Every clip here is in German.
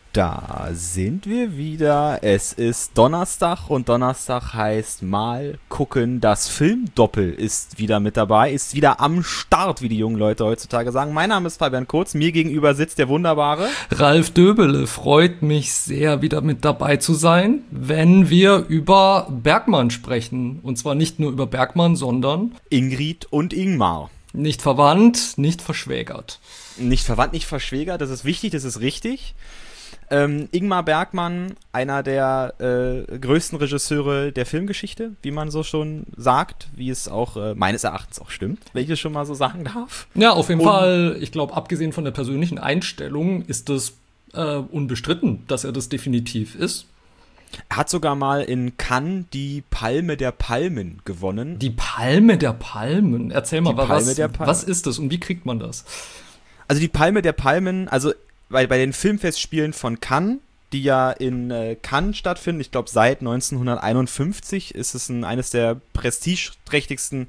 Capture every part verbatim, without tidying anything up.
Da sind wir wieder. Es ist Donnerstag und Donnerstag heißt mal gucken. Das Filmdoppel ist wieder mit dabei, ist wieder am Start, wie die jungen Leute heutzutage sagen. Mein Name ist Fabian Kurz, mir gegenüber sitzt der wunderbare Ralf Döbele. Freut mich sehr, wieder mit dabei zu sein, wenn wir über Bergman sprechen. Und zwar nicht nur über Bergman, sondern Ingrid und Ingmar. Nicht verwandt, nicht verschwägert. Nicht verwandt, nicht verschwägert, das ist wichtig, das ist richtig. Ähm, Ingmar Bergman, einer der äh, größten Regisseure der Filmgeschichte, wie man so schon sagt, wie es auch äh, meines Erachtens auch stimmt, wenn ich es schon mal so sagen darf. Ja, auf jeden Und Fall, ich glaube, abgesehen von der persönlichen Einstellung ist es äh, unbestritten, dass er das definitiv ist. Er hat sogar mal in Cannes die Palme der Palmen gewonnen. Die Palme der Palmen? Erzähl mal, Die Palme was, der Palmen. was ist das und wie kriegt man das? Also die Palme der Palmen, also bei, bei den Filmfestspielen von Cannes, die ja in äh, Cannes stattfinden, ich glaube seit neunzehnhunderteinundfünfzig ist es ein, eines der prestigeträchtigsten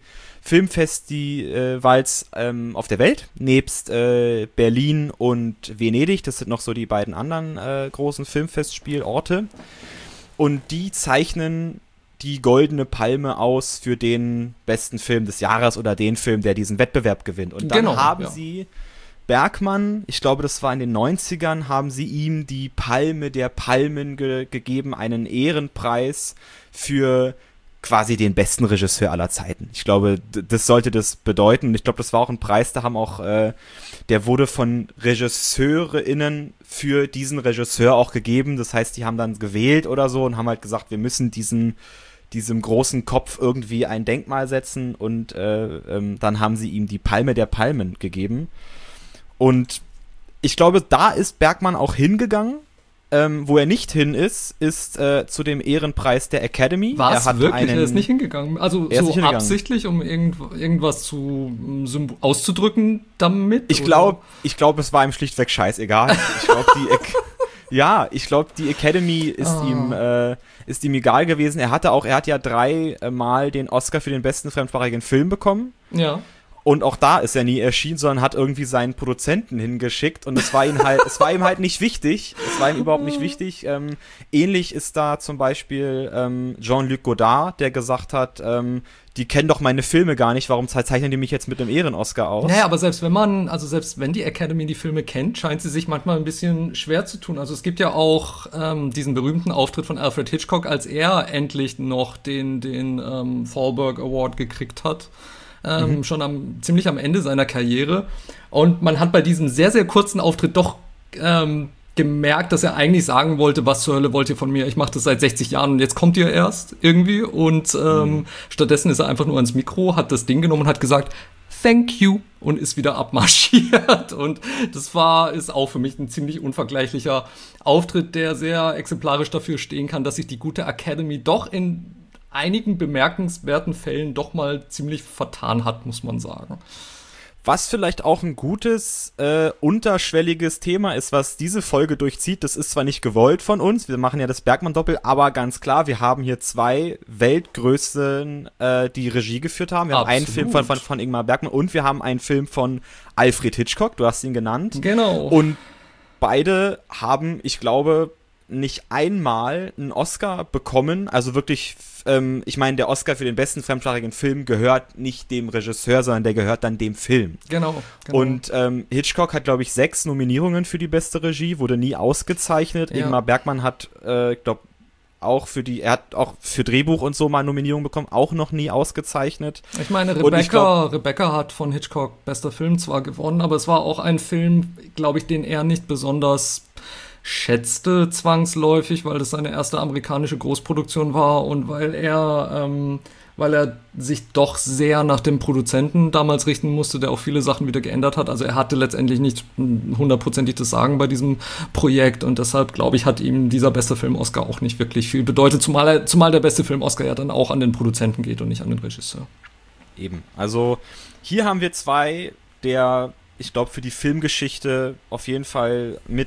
Filmfestivals ähm, auf der Welt, nebst äh, Berlin und Venedig, das sind noch so die beiden anderen äh, großen Filmfestspielorte. Und die zeichnen die Goldene Palme aus für den besten Film des Jahres oder den Film, der diesen Wettbewerb gewinnt. Und dann Genau, haben ja. sie Bergman, ich glaube, das war in den neunzigern, haben sie ihm die Palme der Palmen ge- gegeben, einen Ehrenpreis für quasi den besten Regisseur aller Zeiten. Ich glaube, d- das sollte das bedeuten. Und ich glaube, das war auch ein Preis, da haben auch, äh, der wurde von RegisseurInnen für diesen Regisseur auch gegeben. Das heißt, die haben dann gewählt oder so und haben halt gesagt, wir müssen diesen diesem großen Kopf irgendwie ein Denkmal setzen und äh, ähm, dann haben sie ihm die Palme der Palmen gegeben. Und ich glaube, da ist Bergman auch hingegangen. Ähm, wo er nicht hin ist, ist äh, zu dem Ehrenpreis der Academy. Was? Er hat Wirklich? einen, er ist nicht hingegangen? Also Er ist so nicht hingegangen. absichtlich, um irgend, irgendwas zu um, symb- auszudrücken damit? Ich glaube, ich glaube, es war ihm schlichtweg scheißegal. Ich glaube, die Ac- ja, ich glaube, die Academy ist Ah. ihm äh, ist ihm egal gewesen. Er hatte auch, er hat ja drei äh, Mal den Oscar für den besten fremdsprachigen Film bekommen. Ja. Und auch da ist er nie erschienen, sondern hat irgendwie seinen Produzenten hingeschickt und es war ihm halt, es war ihm halt nicht wichtig. Es war ihm überhaupt nicht wichtig. Ähm, ähnlich ist da zum Beispiel ähm, Jean-Luc Godard, der gesagt hat, ähm, die kennen doch meine Filme gar nicht, warum zeichnen die mich jetzt mit einem Ehren-Oscar aus? Naja, aber selbst wenn man, also selbst wenn die Academy die Filme kennt, scheint sie sich manchmal ein bisschen schwer zu tun. Also es gibt ja auch ähm, diesen berühmten Auftritt von Alfred Hitchcock, als er endlich noch den, den ähm, Thalberg Award gekriegt hat. Ähm, mhm. Schon am, ziemlich am Ende seiner Karriere. Und man hat bei diesem sehr, sehr kurzen Auftritt doch ähm, gemerkt, dass er eigentlich sagen wollte, was zur Hölle wollt ihr von mir? Ich mache das seit sechzig Jahren und jetzt kommt ihr erst irgendwie. Und ähm, mhm. stattdessen ist er einfach nur ans Mikro, hat das Ding genommen und hat gesagt, thank you, und ist wieder abmarschiert. Und das war, ist auch für mich ein ziemlich unvergleichlicher Auftritt, der sehr exemplarisch dafür stehen kann, dass sich die gute Academy doch in einigen bemerkenswerten Fällen doch mal ziemlich vertan hat, muss man sagen. Was vielleicht auch ein gutes, äh, unterschwelliges Thema ist, was diese Folge durchzieht. Das ist zwar nicht gewollt von uns, wir machen ja das Bergman-Doppel, aber ganz klar, wir haben hier zwei Weltgrößen, äh, die Regie geführt haben. Wir Absolut. haben einen Film von, von, von Ingmar Bergman und wir haben einen Film von Alfred Hitchcock, du hast ihn genannt. Genau. Und beide haben, ich glaube, nicht einmal einen Oscar bekommen, also wirklich, ähm, ich meine, der Oscar für den besten fremdsprachigen Film gehört nicht dem Regisseur, sondern der gehört dann dem Film. Genau. genau. Und ähm, Hitchcock hat, glaube ich, sechs Nominierungen für die beste Regie, wurde nie ausgezeichnet. Ja. Ingmar Bergman hat, äh, ich glaube, auch für die, er hat auch für Drehbuch und so mal Nominierungen bekommen, auch noch nie ausgezeichnet. Ich meine, Und Rebecca, ich glaub, Rebecca hat von Hitchcock bester Film zwar gewonnen, aber es war auch ein Film, glaube ich, den er nicht besonders schätzte zwangsläufig, weil das seine erste amerikanische Großproduktion war und weil er, ähm, weil er sich doch sehr nach dem Produzenten damals richten musste, der auch viele Sachen wieder geändert hat. Also er hatte letztendlich nicht hundertprozentig das Sagen bei diesem Projekt und deshalb, glaube ich, hat ihm dieser beste Film-Oscar auch nicht wirklich viel bedeutet, zumal, er, zumal der beste Film-Oscar ja dann auch an den Produzenten geht und nicht an den Regisseur. Eben, also hier haben wir zwei der, ich glaube, für die Filmgeschichte auf jeden Fall mit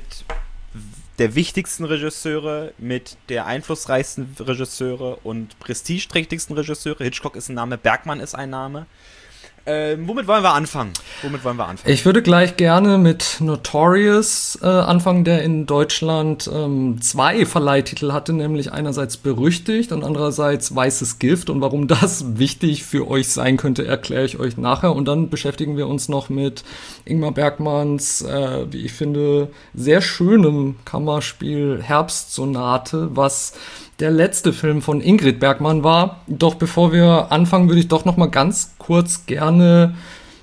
der wichtigsten Regisseure, mit der einflussreichsten Regisseure und prestigeträchtigsten Regisseure. Hitchcock ist ein Name, Bergman ist ein Name. Ähm, womit wollen wir anfangen? Womit wollen wir anfangen? Ich würde gleich gerne mit Notorious äh, anfangen, der in Deutschland ähm, zwei Verleihtitel hatte, nämlich einerseits Berüchtigt und andererseits Weißes Gift. Und warum das wichtig für euch sein könnte, erkläre ich euch nachher. Und dann beschäftigen wir uns noch mit Ingmar Bergmanns, äh, wie ich finde, sehr schönem Kammerspiel Herbstsonate, was der letzte Film von Ingrid Bergman war. Doch bevor wir anfangen, würde ich doch noch mal ganz kurz gerne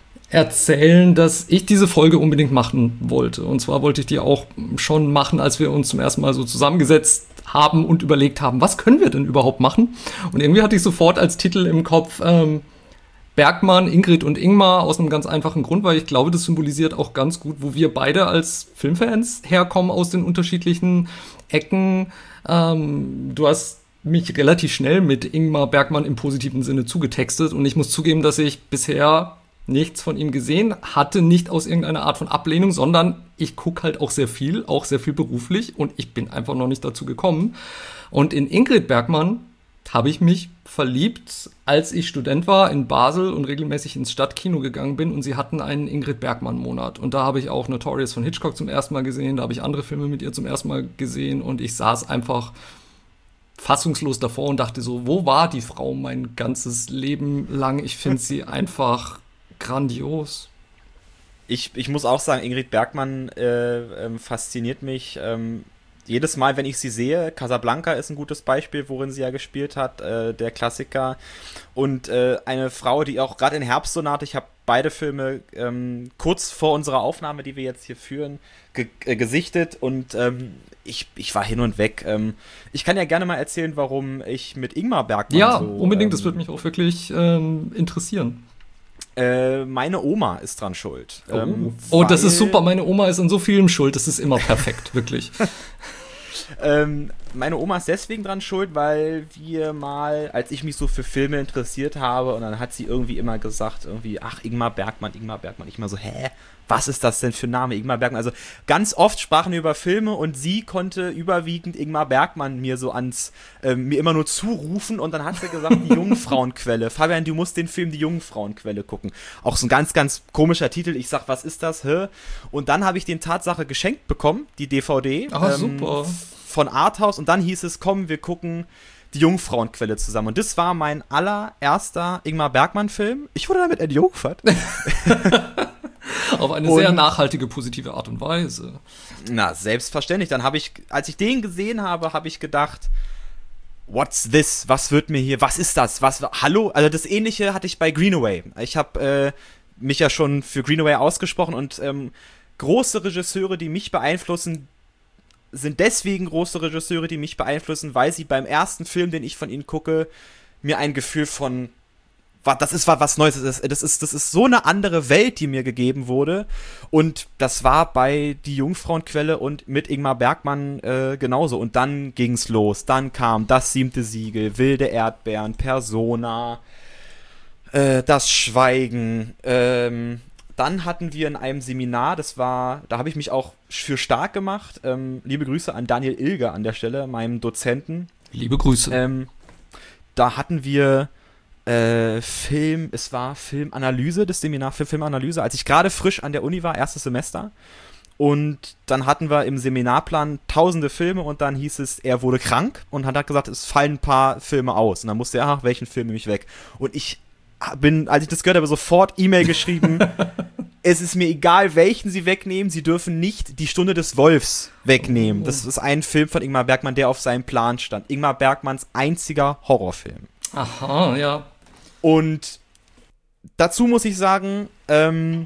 erzählen, dass ich diese Folge unbedingt machen wollte. Und zwar wollte ich die auch schon machen, als wir uns zum ersten Mal so zusammengesetzt haben und überlegt haben, was können wir denn überhaupt machen? Und irgendwie hatte ich sofort als Titel im Kopf ähm, Bergman, Ingrid und Ingmar, aus einem ganz einfachen Grund, weil ich glaube, das symbolisiert auch ganz gut, wo wir beide als Filmfans herkommen aus den unterschiedlichen Ecken. Ähm, du hast mich relativ schnell mit Ingmar Bergman im positiven Sinne zugetextet und ich muss zugeben, dass ich bisher nichts von ihm gesehen hatte, nicht aus irgendeiner Art von Ablehnung, sondern ich gucke halt auch sehr viel, auch sehr viel beruflich und ich bin einfach noch nicht dazu gekommen. Und in Ingrid Bergman habe ich mich verliebt, als ich Student war in Basel und regelmäßig ins Stadtkino gegangen bin und sie hatten einen Ingrid Bergman-Monat. Und da habe ich auch Notorious von Hitchcock zum ersten Mal gesehen, da habe ich andere Filme mit ihr zum ersten Mal gesehen und ich saß einfach fassungslos davor und dachte so, wo war die Frau mein ganzes Leben lang? Ich finde sie einfach grandios. Ich, ich muss auch sagen, Ingrid Bergman äh, ähm, fasziniert mich ähm, jedes Mal, wenn ich sie sehe. Casablanca ist ein gutes Beispiel, worin sie ja gespielt hat, äh, der Klassiker. Und äh, eine Frau, die auch gerade in Herbstsonate, ich habe beide Filme ähm, kurz vor unserer Aufnahme, die wir jetzt hier führen, ge- äh, gesichtet und ähm, ich, ich war hin und weg. Ähm, ich kann ja gerne mal erzählen, warum ich mit Ingmar Bergman ja, so... Ja, unbedingt, ähm, das würde mich auch wirklich ähm, interessieren. Äh, meine Oma ist dran schuld. Oh. Ähm, oh, das ist super. Meine Oma ist an so vielem schuld. Das ist immer perfekt, wirklich. ähm, meine Oma ist deswegen dran schuld, weil wir mal, als ich mich so für Filme interessiert habe, und dann hat sie irgendwie immer gesagt, irgendwie, ach, Ingmar Bergman, Ingmar Bergman. Ich mal so, hä? Was ist das denn für ein Name, Ingmar Bergman? Also ganz oft sprachen wir über Filme und sie konnte überwiegend Ingmar Bergman mir so ans, äh, mir immer nur zurufen und dann hat sie gesagt, die Jungfrauenquelle. Fabian, du musst den Film Die Jungfrauenquelle gucken. Auch so ein ganz, ganz komischer Titel. Ich sag, was ist das? Hä? Und dann habe ich den Tatsache geschenkt bekommen, die D V D. Ah, ähm, super. Von Arthouse und dann hieß es, komm, wir gucken die Jungfrauenquelle zusammen. Und das war mein allererster Ingmar Bergman-Film. Ich wurde damit entjungfert. Auf eine und, sehr nachhaltige, positive Art und Weise. Na, selbstverständlich. Dann habe ich, als ich den gesehen habe, habe ich gedacht, what's this? Was wird mir hier, was ist das? Was, hallo? Also das Ähnliche hatte ich bei Greenaway. Ich habe äh, mich ja schon für Greenaway ausgesprochen und ähm, große Regisseure, die mich beeinflussen, sind deswegen große Regisseure, die mich beeinflussen, weil sie beim ersten Film, den ich von ihnen gucke, mir ein Gefühl von, das ist was Neues, das ist, das ist, das ist so eine andere Welt, die mir gegeben wurde. Und das war bei Die Jungfrauenquelle und mit Ingmar Bergman äh, genauso. Und dann ging's los. Dann kam Das siebte Siegel, Wilde Erdbeeren, Persona, äh, Das Schweigen, ähm, dann hatten wir in einem Seminar, das war, da habe ich mich auch für stark gemacht. Ähm, liebe Grüße an Daniel Ilger an der Stelle, meinem Dozenten. Liebe Grüße. Ähm, da hatten wir äh, Film, es war Filmanalyse, das Seminar für Filmanalyse, als ich gerade frisch an der Uni war, erstes Semester. Und dann hatten wir im Seminarplan tausende Filme und dann hieß es, er wurde krank und hat gesagt, es fallen ein paar Filme aus. Und dann musste er, ach, welchen Film nehme ich weg? Und ich bin, als ich das gehört habe, sofort E-Mail geschrieben, es ist mir egal, welchen sie wegnehmen, sie dürfen nicht Die Stunde des Wolfs wegnehmen. Oh. Das ist ein Film von Ingmar Bergman, der auf seinem Plan stand. Ingmar Bergmans einziger Horrorfilm. Aha, ja. Und dazu muss ich sagen, ähm,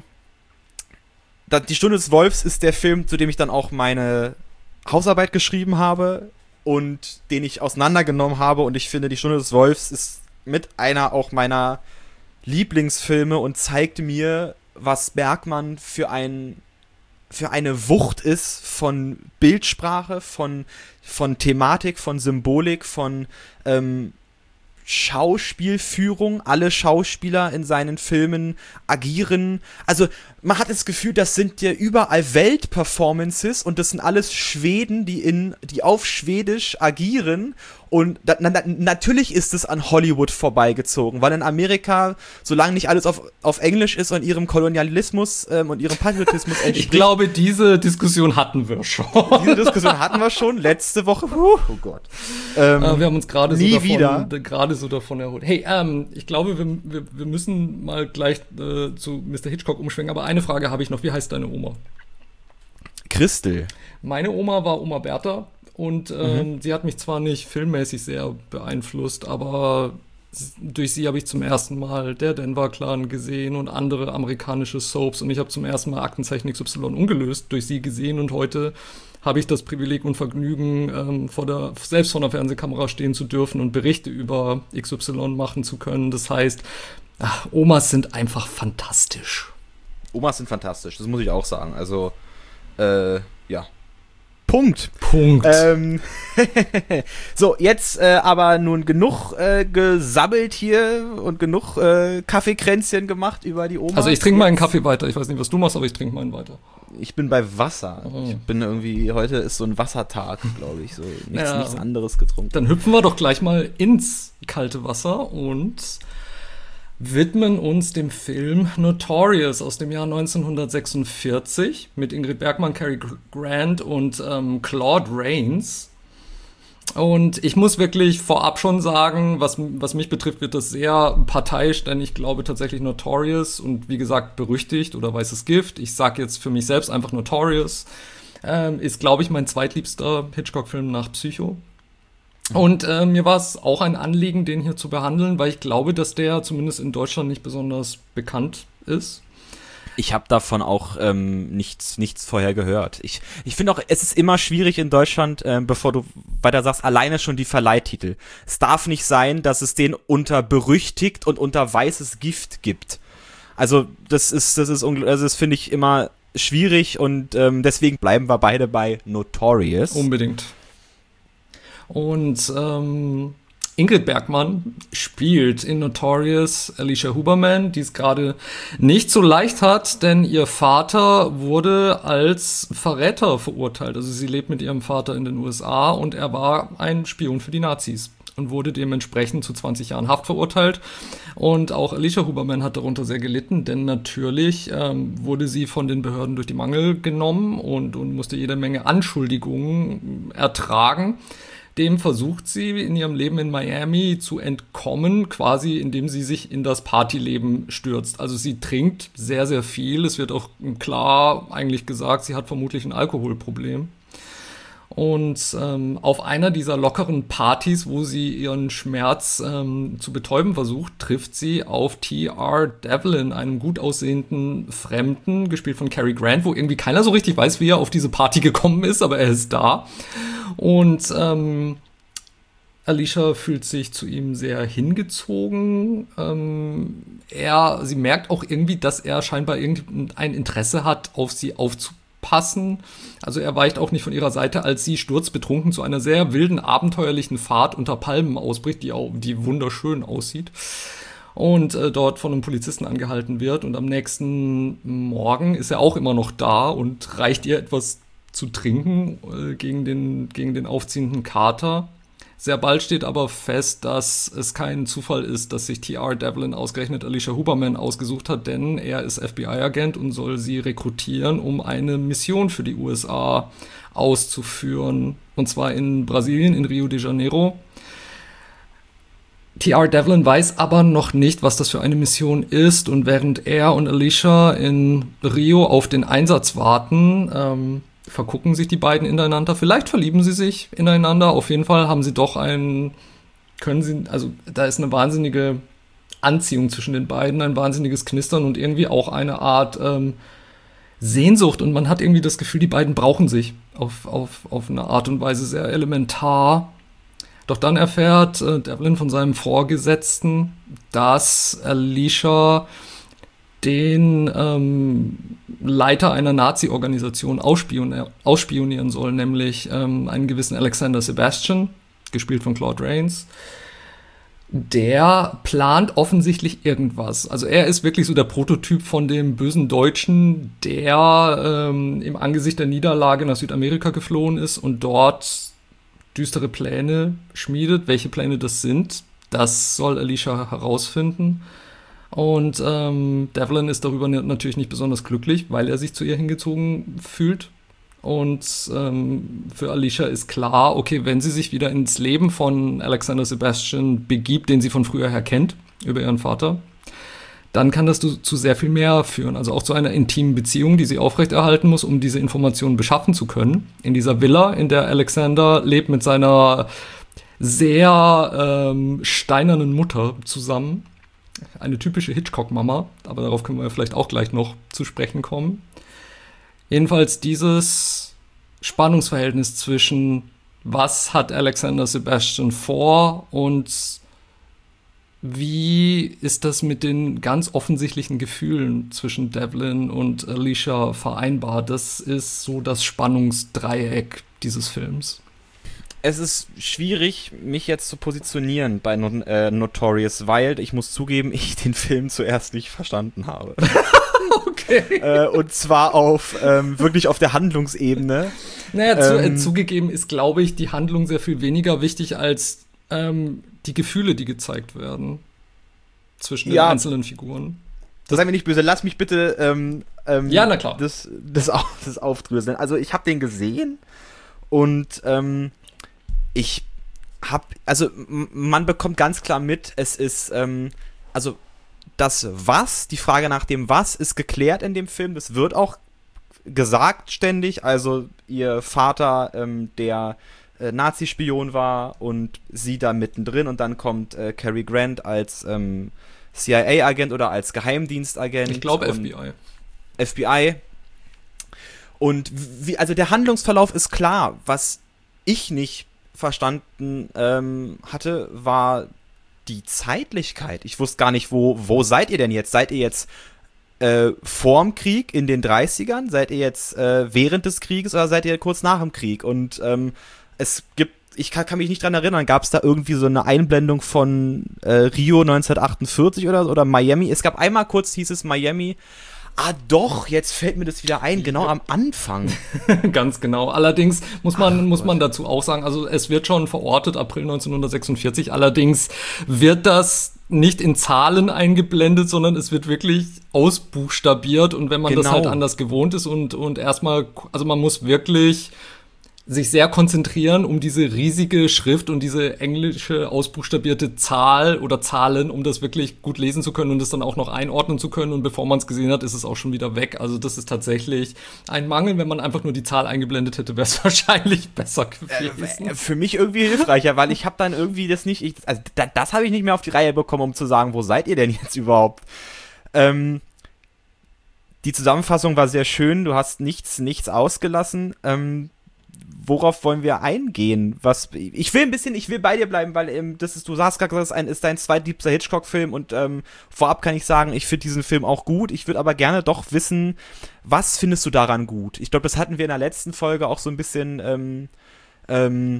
Die Stunde des Wolfs ist der Film, zu dem ich dann auch meine Hausarbeit geschrieben habe und den ich auseinandergenommen habe. Und ich finde, Die Stunde des Wolfs ist mit einer auch meiner Lieblingsfilme und zeigt mir, was Bergman für ein für eine Wucht ist von Bildsprache, von, von Thematik, von Symbolik, von ähm, Schauspielführung. Alle Schauspieler in seinen Filmen agieren. Also man hat das Gefühl, das sind ja überall Weltperformances und das sind alles Schweden, die in die auf Schwedisch agieren Und da, na, natürlich ist es an Hollywood vorbeigezogen, weil in Amerika, solange nicht alles auf, auf Englisch ist und ihrem Kolonialismus ähm, und ihrem Patriotismus entspricht. Ich glaube, diese Diskussion hatten wir schon. Diese Diskussion hatten wir schon letzte Woche. Puh, oh Gott. Ähm, äh, wir haben uns gerade so, wieder. gerade so davon erholt. Hey, ähm, ich glaube, wir, wir, wir müssen mal gleich äh, zu Mister Hitchcock umschwenken, aber eine Frage habe ich noch. Wie heißt deine Oma? Christel. Meine Oma war Oma Bertha. Und ähm, Mhm. sie hat mich zwar nicht filmmäßig sehr beeinflusst, aber durch sie habe ich zum ersten Mal der Denver Clan gesehen und andere amerikanische Soaps. Und ich habe zum ersten Mal Aktenzeichen X Y ungelöst durch sie gesehen. Und heute habe ich das Privileg und Vergnügen, ähm, vor der, selbst vor der Fernsehkamera stehen zu dürfen und Berichte über X Y machen zu können. Das heißt, ach, Omas sind einfach fantastisch. Omas sind fantastisch, das muss ich auch sagen. Also, äh, ja. Punkt. Punkt. Ähm, so, jetzt äh, aber nun genug äh, gesabbelt hier und genug äh, Kaffeekränzchen gemacht über die Oma. Also ich trinke meinen Kaffee weiter. Ich weiß nicht, was du machst, aber ich trinke meinen weiter. Ich bin bei Wasser. Oh. Ich bin irgendwie, heute ist so ein Wassertag, glaube ich. So nichts, Ja. nichts anderes getrunken. Dann hüpfen wir doch gleich mal ins kalte Wasser und widmen uns dem Film Notorious aus dem Jahr neunzehnhundertsechsundvierzig mit Ingrid Bergman, Cary Grant und ähm, Claude Rains. Und ich muss wirklich vorab schon sagen, was, was mich betrifft, wird das sehr parteiisch, denn ich glaube tatsächlich Notorious und wie gesagt berüchtigt oder weißes Gift. Ich sage jetzt für mich selbst einfach Notorious. Ähm, ist, glaube ich, mein zweitliebster Hitchcock-Film nach Psycho. Und äh, mir war es auch ein Anliegen, den hier zu behandeln, weil ich glaube, dass der zumindest in Deutschland nicht besonders bekannt ist. Ich habe davon auch ähm, nichts, nichts vorher gehört. Ich, ich finde auch, es ist immer schwierig in Deutschland, ähm, bevor du weiter sagst, alleine schon die Verleihtitel. Es darf nicht sein, dass es den unter berüchtigt und unter weißes Gift gibt. Also das ist, das ist, ungl- also das finde ich immer schwierig und ähm, deswegen bleiben wir beide bei Notorious. Unbedingt. Und ähm, Ingrid Bergman spielt in Notorious Alicia Huberman, die es gerade nicht so leicht hat, denn ihr Vater wurde als Verräter verurteilt. Also sie lebt mit ihrem Vater in den U S A und er war ein Spion für die Nazis und wurde dementsprechend zu zwanzig Jahren Haft verurteilt. Und auch Alicia Huberman hat darunter sehr gelitten, denn natürlich ähm, wurde sie von den Behörden durch die Mangel genommen und, und musste jede Menge Anschuldigungen ertragen. Dem versucht sie in ihrem Leben in Miami zu entkommen, quasi indem sie sich in das Partyleben stürzt. Also sie trinkt sehr, sehr viel. Es wird auch klar eigentlich gesagt, sie hat vermutlich ein Alkoholproblem. Und ähm, auf einer dieser lockeren Partys, wo sie ihren Schmerz ähm, zu betäuben versucht, trifft sie auf T R Devlin, einem gut aussehenden Fremden, gespielt von Cary Grant, wo irgendwie keiner so richtig weiß, wie er auf diese Party gekommen ist, aber er ist da. Und ähm, Alicia fühlt sich zu ihm sehr hingezogen. Ähm, er, sie merkt auch irgendwie, dass er scheinbar irgendein Interesse hat, auf sie aufzupassen. Also er weicht auch nicht von ihrer Seite, als sie sturzbetrunken zu einer sehr wilden, abenteuerlichen Fahrt unter Palmen ausbricht, die, auch, die wunderschön aussieht. Und äh, dort von einem Polizisten angehalten wird. Und am nächsten Morgen ist er auch immer noch da und reicht ihr etwas zu trinken äh, gegen den, gegen den aufziehenden Kater. Sehr bald steht aber fest, dass es kein Zufall ist, dass sich T R Devlin ausgerechnet Alicia Huberman ausgesucht hat, denn er ist F B I-Agent und soll sie rekrutieren, um eine Mission für die U S A auszuführen. Und zwar in Brasilien, in Rio de Janeiro. T R Devlin weiß aber noch nicht, was das für eine Mission ist. Und während er und Alicia in Rio auf den Einsatz warten, ähm, vergucken sich die beiden ineinander. Vielleicht verlieben sie sich ineinander. Auf jeden Fall haben sie doch einen, können sie, also da ist eine wahnsinnige Anziehung zwischen den beiden, ein wahnsinniges Knistern und irgendwie auch eine Art ähm, Sehnsucht. Und man hat irgendwie das Gefühl, die beiden brauchen sich auf, auf, auf eine Art und Weise sehr elementar. Doch dann erfährt äh, Devlin von seinem Vorgesetzten, dass Alicia den ähm, Leiter einer Nazi-Organisation ausspion- ausspionieren soll, nämlich ähm, einen gewissen Alexander Sebastian, gespielt von Claude Rains. Der plant offensichtlich irgendwas. Also er ist wirklich so der Prototyp von dem bösen Deutschen, der ähm, im Angesicht der Niederlage nach Südamerika geflohen ist und dort düstere Pläne schmiedet. Welche Pläne das sind, das soll Alicia herausfinden. Und ähm, Devlin ist darüber natürlich nicht besonders glücklich, weil er sich zu ihr hingezogen fühlt. Und ähm, für Alicia ist klar, okay, wenn sie sich wieder ins Leben von Alexander Sebastian begibt, den sie von früher her kennt, über ihren Vater, dann kann das zu, zu sehr viel mehr führen. Also auch zu einer intimen Beziehung, die sie aufrechterhalten muss, um diese Informationen beschaffen zu können. In dieser Villa, in der Alexander lebt mit seiner sehr ähm, steinernen Mutter zusammen. Eine typische Hitchcock-Mama, aber darauf können wir vielleicht auch gleich noch zu sprechen kommen. Jedenfalls dieses Spannungsverhältnis zwischen was hat Alexander Sebastian vor und wie ist das mit den ganz offensichtlichen Gefühlen zwischen Devlin und Alicia vereinbar? Das ist so das Spannungsdreieck dieses Films. Es ist schwierig, mich jetzt zu positionieren bei Not- äh, Notorious, weil ich muss zugeben, ich den Film zuerst nicht verstanden habe. Okay. äh, und zwar auf ähm, wirklich auf der Handlungsebene. Naja, zu, ähm, äh, zugegeben ist, glaube ich, die Handlung sehr viel weniger wichtig als ähm, die Gefühle, die gezeigt werden zwischen ja, den einzelnen Figuren. Das sei mir nicht böse, lass mich bitte ähm, ähm, ja, na klar. Das, das, das aufdröseln. Also ich habe den gesehen und ähm, ich habe, also m- man bekommt ganz klar mit, es ist, ähm, also das Was, die Frage nach dem Was ist geklärt in dem Film, das wird auch gesagt ständig, also ihr Vater, ähm, der äh, Nazi-Spion war und sie da mittendrin und dann kommt äh, Cary Grant als ähm, C I A-Agent oder als Geheimdienstagent. Ich glaube F B I. F B I. Und wie, also der Handlungsverlauf ist klar. Was ich nicht verstanden ähm, hatte, war die Zeitlichkeit. Ich wusste gar nicht, wo, wo seid ihr denn jetzt? Seid ihr jetzt äh, vorm Krieg in den dreißigern? Seid ihr jetzt äh, während des Krieges oder seid ihr kurz nach dem Krieg? Und ähm, es gibt, ich kann, kann mich nicht dran erinnern, gab es da irgendwie so eine Einblendung von äh, Rio neunzehnhundertachtundvierzig oder, oder Miami? Es gab einmal kurz, hieß es Miami. Ah doch, jetzt fällt mir das wieder ein, genau am Anfang. Ganz genau. Allerdings muss man, Ach, muss man dazu auch sagen, also es wird schon verortet, April neunzehnhundertsechsundvierzig, allerdings wird das nicht in Zahlen eingeblendet, sondern es wird wirklich ausbuchstabiert und wenn man genau. das halt anders gewohnt ist und, und erstmal, also man muss wirklich sich sehr konzentrieren, um diese riesige Schrift und diese englische ausbuchstabierte Zahl oder Zahlen, um das wirklich gut lesen zu können und das dann auch noch einordnen zu können. Und bevor man es gesehen hat, ist es auch schon wieder weg. Also das ist tatsächlich ein Mangel. Wenn man einfach nur die Zahl eingeblendet hätte, wäre es wahrscheinlich besser gewesen. Äh, für mich irgendwie hilfreicher, weil ich habe dann irgendwie das nicht, ich, also da, das habe ich nicht mehr auf die Reihe bekommen, um zu sagen, wo seid ihr denn jetzt überhaupt? Ähm, die Zusammenfassung war sehr schön. Du hast nichts, nichts ausgelassen. Ähm, Worauf wollen wir eingehen? Was ich will ein bisschen, ich will bei dir bleiben, weil ähm, das ist, du hast gerade gesagt, das ist, ein, ist dein zweitliebster Hitchcock-Film und ähm, vorab kann ich sagen, ich finde diesen Film auch gut. Ich würde aber gerne doch wissen, was findest du daran gut? Ich glaube, das hatten wir in der letzten Folge auch so ein bisschen, ähm, ähm,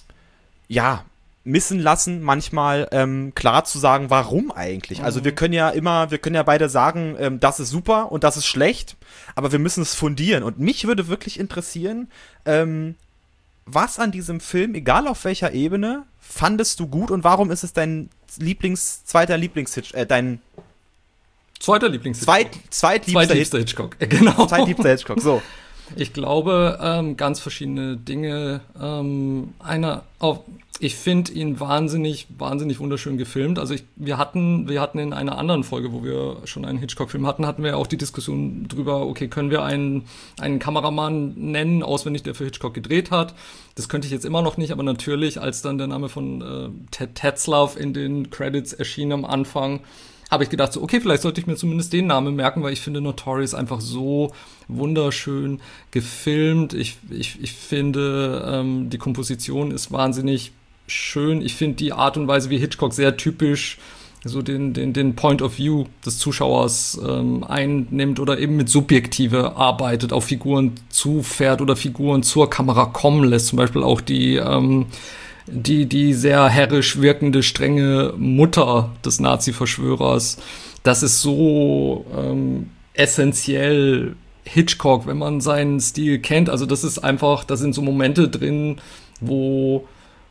ja, missen lassen, manchmal ähm, klar zu sagen, warum eigentlich. Mhm. Also wir können ja immer, wir können ja beide sagen, ähm, das ist super und das ist schlecht, aber wir müssen es fundieren. Und mich würde wirklich interessieren, ähm, was an diesem Film, egal auf welcher Ebene, fandest du gut und warum ist es dein Lieblings, zweiter Lieblings, äh, dein zweiter Lieblings Zweit, zweitliebster, zweitliebster Hitchcock, genau. Zweitliebster Hitchcock, so. Ich glaube, ähm, ganz verschiedene Dinge. Ähm, einer, auf, ich finde ihn wahnsinnig, wahnsinnig wunderschön gefilmt. Also ich, wir hatten, wir hatten in einer anderen Folge, wo wir schon einen Hitchcock-Film hatten, hatten wir auch die Diskussion drüber, okay, können wir einen, einen Kameramann nennen, auswendig, der für Hitchcock gedreht hat. Das könnte ich jetzt immer noch nicht, aber natürlich, als dann der Name von äh, Ted Tetzlaff in den Credits erschien am Anfang, habe ich gedacht, so, okay, vielleicht sollte ich mir zumindest den Namen merken, weil ich finde Notorious einfach so wunderschön gefilmt. Ich, ich, ich finde, ähm, die Komposition ist wahnsinnig schön. Ich finde die Art und Weise, wie Hitchcock sehr typisch so den, den, den Point of View des Zuschauers ähm, einnimmt oder eben mit Subjektive arbeitet, auf Figuren zufährt oder Figuren zur Kamera kommen lässt. Zum Beispiel auch die ähm, die, die sehr herrisch wirkende, strenge Mutter des Nazi-Verschwörers. Das ist so ähm, essentiell Hitchcock, wenn man seinen Stil kennt. Also das ist einfach, da sind so Momente drin, wo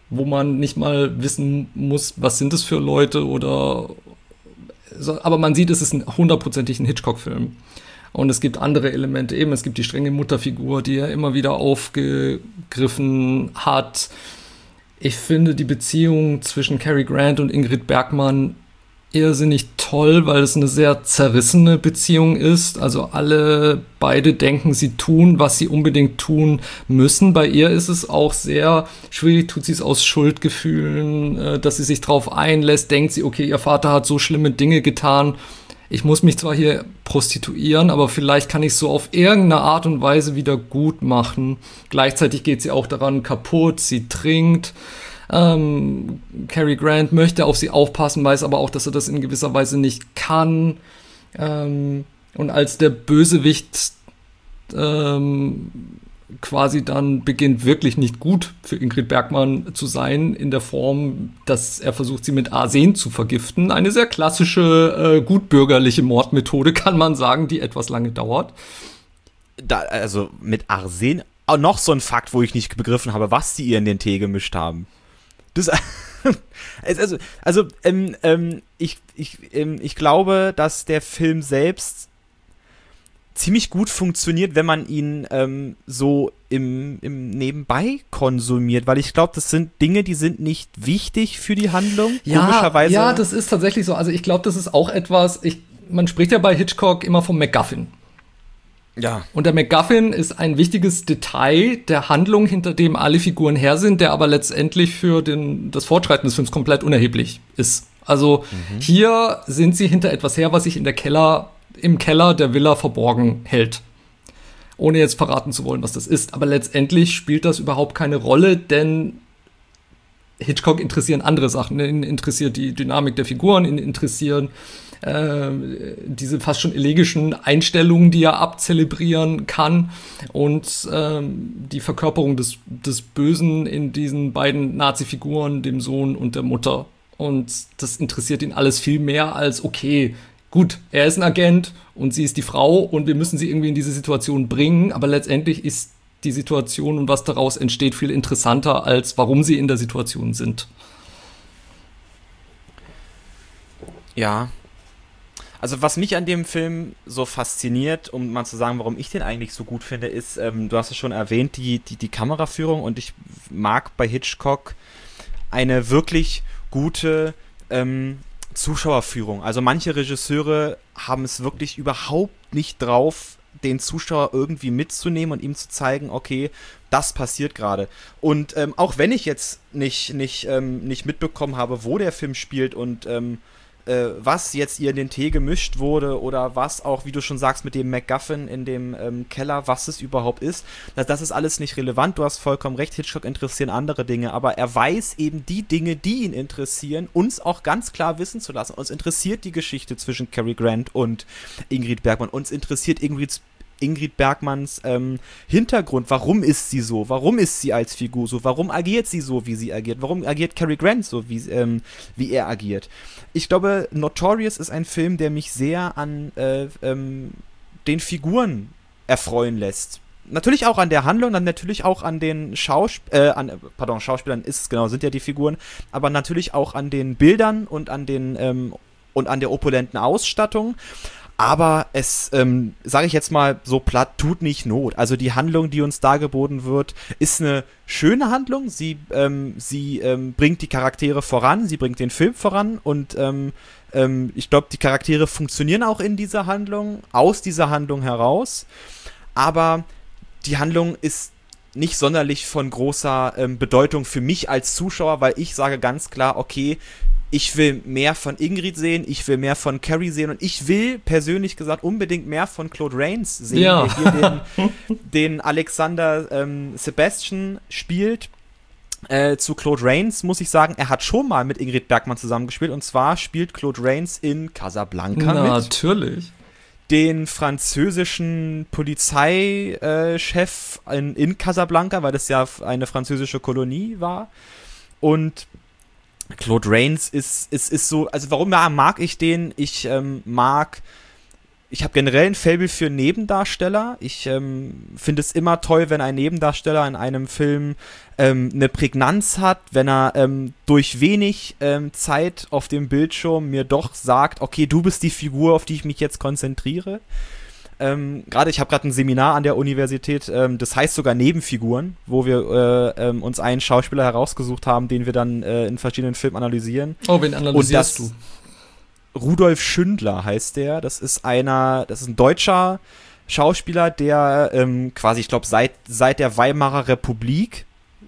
wo man nicht mal wissen muss, was sind es für Leute oder so, aber man sieht, es ist ein hundertprozentig ein Hitchcock-Film. Und es gibt andere Elemente eben, es gibt die strenge Mutterfigur, die er immer wieder aufgegriffen hat. Ich finde die Beziehung zwischen Cary Grant und Ingrid Bergman irrsinnig toll, weil es eine sehr zerrissene Beziehung ist. Also alle beide denken, sie tun, was sie unbedingt tun müssen. Bei ihr ist es auch sehr schwierig, tut sie es aus Schuldgefühlen, äh, dass sie sich drauf einlässt, denkt sie, okay, ihr Vater hat so schlimme Dinge getan. Ich muss mich zwar hier prostituieren, aber vielleicht kann ich es so auf irgendeine Art und Weise wieder gut machen. Gleichzeitig geht sie auch daran kaputt, sie trinkt. Ähm, Cary Grant möchte auf sie aufpassen, weiß aber auch, dass er das in gewisser Weise nicht kann. Ähm, und als der Bösewicht ähm, quasi dann beginnt, wirklich nicht gut für Ingrid Bergman zu sein, in der Form, dass er versucht, sie mit Arsen zu vergiften. Eine sehr klassische, äh, gutbürgerliche Mordmethode, kann man sagen, die etwas lange dauert. Da, also mit Arsen, auch noch so ein Fakt, wo ich nicht begriffen habe, was die ihr in den Tee gemischt haben. Das, also, also ähm, ähm, ich, ich, ähm, ich glaube, dass der Film selbst ziemlich gut funktioniert, wenn man ihn ähm, so im, im Nebenbei konsumiert, weil ich glaube, das sind Dinge, die sind nicht wichtig für die Handlung, ja, komischerweise. Ja, das ist tatsächlich so. Also ich glaube, das ist auch etwas, ich, man spricht ja bei Hitchcock immer vom MacGuffin. Ja. Und der MacGuffin ist ein wichtiges Detail der Handlung, hinter dem alle Figuren her sind, der aber letztendlich für den, das Fortschreiten des Films komplett unerheblich ist. Also mhm. hier sind sie hinter etwas her, was sich in der Keller, im Keller der Villa verborgen hält. Ohne jetzt verraten zu wollen, was das ist. Aber letztendlich spielt das überhaupt keine Rolle, denn Hitchcock interessieren andere Sachen. Ihn interessiert die Dynamik der Figuren, ihn interessieren äh, diese fast schon elegischen Einstellungen, die er abzelebrieren kann und ähm, die Verkörperung des, des Bösen in diesen beiden Nazi-Figuren, dem Sohn und der Mutter. Und das interessiert ihn alles viel mehr als, okay, gut, er ist ein Agent und sie ist die Frau und wir müssen sie irgendwie in diese Situation bringen, aber letztendlich ist die Situation und was daraus entsteht viel interessanter, als warum sie in der Situation sind. Ja. Also was mich an dem Film so fasziniert, um mal zu sagen, warum ich den eigentlich so gut finde, ist, ähm, du hast es schon erwähnt, die, die, die Kameraführung, und ich mag bei Hitchcock eine wirklich gute ähm, Zuschauerführung. Also manche Regisseure haben es wirklich überhaupt nicht drauf, den Zuschauer irgendwie mitzunehmen und ihm zu zeigen, okay, das passiert gerade. Und ähm, auch wenn ich jetzt nicht, nicht, ähm, nicht mitbekommen habe, wo der Film spielt und ähm, äh, was jetzt ihr in den Tee gemischt wurde oder was auch, wie du schon sagst, mit dem MacGuffin in dem ähm, Keller, was es überhaupt ist, das, das ist alles nicht relevant. Du hast vollkommen recht, Hitchcock interessieren andere Dinge, aber er weiß eben die Dinge, die ihn interessieren, uns auch ganz klar wissen zu lassen. Uns interessiert die Geschichte zwischen Cary Grant und Ingrid Bergman. Uns interessiert Ingrid Ingrid Bergmans ähm, Hintergrund. Warum ist sie so? Warum ist sie als Figur so? Warum agiert sie so, wie sie agiert? Warum agiert Cary Grant so, wie, ähm, wie er agiert? Ich glaube, Notorious ist ein Film, der mich sehr an äh, ähm, den Figuren erfreuen lässt. Natürlich auch an der Handlung, dann natürlich auch an den Schausp- äh, an, pardon, Schauspielern ist es genau, sind ja die Figuren, aber natürlich auch an den Bildern und an den ähm, und an der opulenten Ausstattung. Aber es, ähm, sage ich jetzt mal so platt, tut nicht Not. Also die Handlung, die uns dargeboten wird, ist eine schöne Handlung. Sie, ähm, sie ähm, bringt die Charaktere voran, sie bringt den Film voran und ähm, ähm, ich glaube, die Charaktere funktionieren auch in dieser Handlung, aus dieser Handlung heraus. Aber die Handlung ist nicht sonderlich von großer ähm, Bedeutung für mich als Zuschauer, weil ich sage ganz klar, okay, ich will mehr von Ingrid sehen, ich will mehr von Cary sehen und ich will, persönlich gesagt, unbedingt mehr von Claude Rains sehen, ja. der hier den, den Alexander ähm, Sebastian spielt. Äh, zu Claude Rains muss ich sagen, er hat schon mal mit Ingrid Bergman zusammengespielt, und zwar spielt Claude Rains in Casablanca Na, mit. Natürlich. Den französischen Polizeichef äh, in, in Casablanca, weil das ja eine französische Kolonie war. Und Claude Rains ist, ist, ist so, also warum ja, mag ich den? Ich ähm, mag ich habe generell ein Faible für Nebendarsteller. Ich ähm, finde es immer toll, wenn ein Nebendarsteller in einem Film ähm, eine Prägnanz hat, wenn er ähm, durch wenig ähm, Zeit auf dem Bildschirm mir doch sagt, okay, du bist die Figur, auf die ich mich jetzt konzentriere. Ähm, gerade, ich habe gerade ein Seminar an der Universität, ähm, das heißt sogar Nebenfiguren, wo wir äh, ähm, uns einen Schauspieler herausgesucht haben, den wir dann äh, in verschiedenen Filmen analysieren. Oh, wen analysierst Und das, du? Rudolf Schündler heißt der. Das ist einer, das ist ein deutscher Schauspieler, der ähm, quasi, ich glaube, seit, seit der Weimarer Republik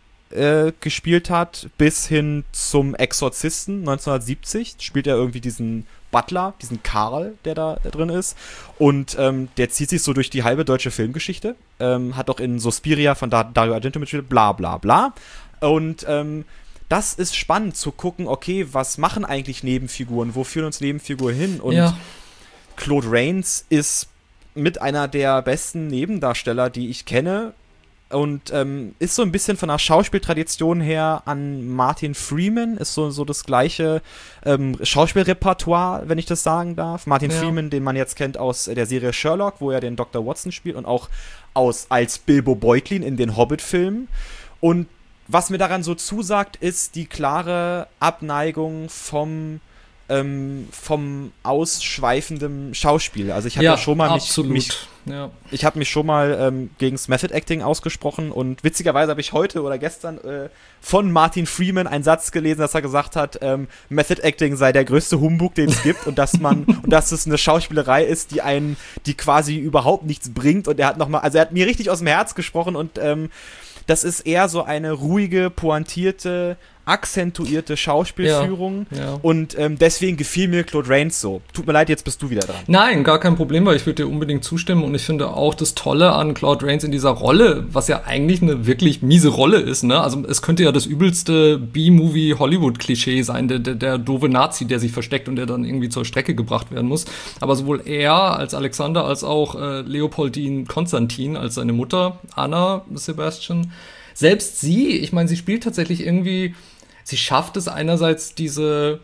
äh, gespielt hat, bis hin zum Exorzisten neunzehnhundertsiebzig. Spielt er irgendwie diesen Butler, diesen Karl, der da drin ist. Und ähm, der zieht sich so durch die halbe deutsche Filmgeschichte. Ähm, hat auch in Suspiria von Dario Argento mitgespielt, bla bla bla. Und ähm, das ist spannend zu gucken, okay, was machen eigentlich Nebenfiguren? Wo führen uns Nebenfiguren hin? Und ja. Claude Rains ist mit einer der besten Nebendarsteller, die ich kenne. Und ähm, ist so ein bisschen von der Schauspieltradition her an Martin Freeman, ist so, so das gleiche ähm, Schauspielrepertoire, wenn ich das sagen darf. Martin ja. Freeman, den man jetzt kennt aus der Serie Sherlock, wo er den Doktor Watson spielt, und auch aus, als Bilbo Beutlin in den Hobbit-Filmen. Und was mir daran so zusagt, ist die klare Abneigung vom ähm, vom ausschweifenden Schauspiel. Also ich habe ja, ja schon mal mich, mich ja. ich habe mich schon mal ähm, gegen das Method Acting ausgesprochen, und witzigerweise habe ich heute oder gestern äh, von Martin Freeman einen Satz gelesen, dass er gesagt hat, ähm, Method Acting sei der größte Humbug, den es gibt, und dass man und dass es eine Schauspielerei ist, die einen, die quasi überhaupt nichts bringt. Und er hat noch mal, also er hat mir richtig aus dem Herz gesprochen, und ähm, das ist eher so eine ruhige, pointierte, akzentuierte Schauspielführung. Ja, ja. Und ähm, deswegen gefiel mir Claude Rains so. Tut mir leid, jetzt bist du wieder dran. Nein, gar kein Problem, weil ich würde dir unbedingt zustimmen. Und ich finde auch das Tolle an Claude Rains in dieser Rolle, was ja eigentlich eine wirklich miese Rolle ist, ne? Also es könnte ja das übelste B-Movie-Hollywood-Klischee sein, der, der, der doofe Nazi, der sich versteckt und der dann irgendwie zur Strecke gebracht werden muss. Aber sowohl er als Alexander als auch äh, Leopoldine Konstantin als seine Mutter, Anna Sebastian, selbst sie, ich meine, sie spielt tatsächlich irgendwie, sie schafft es einerseits, diese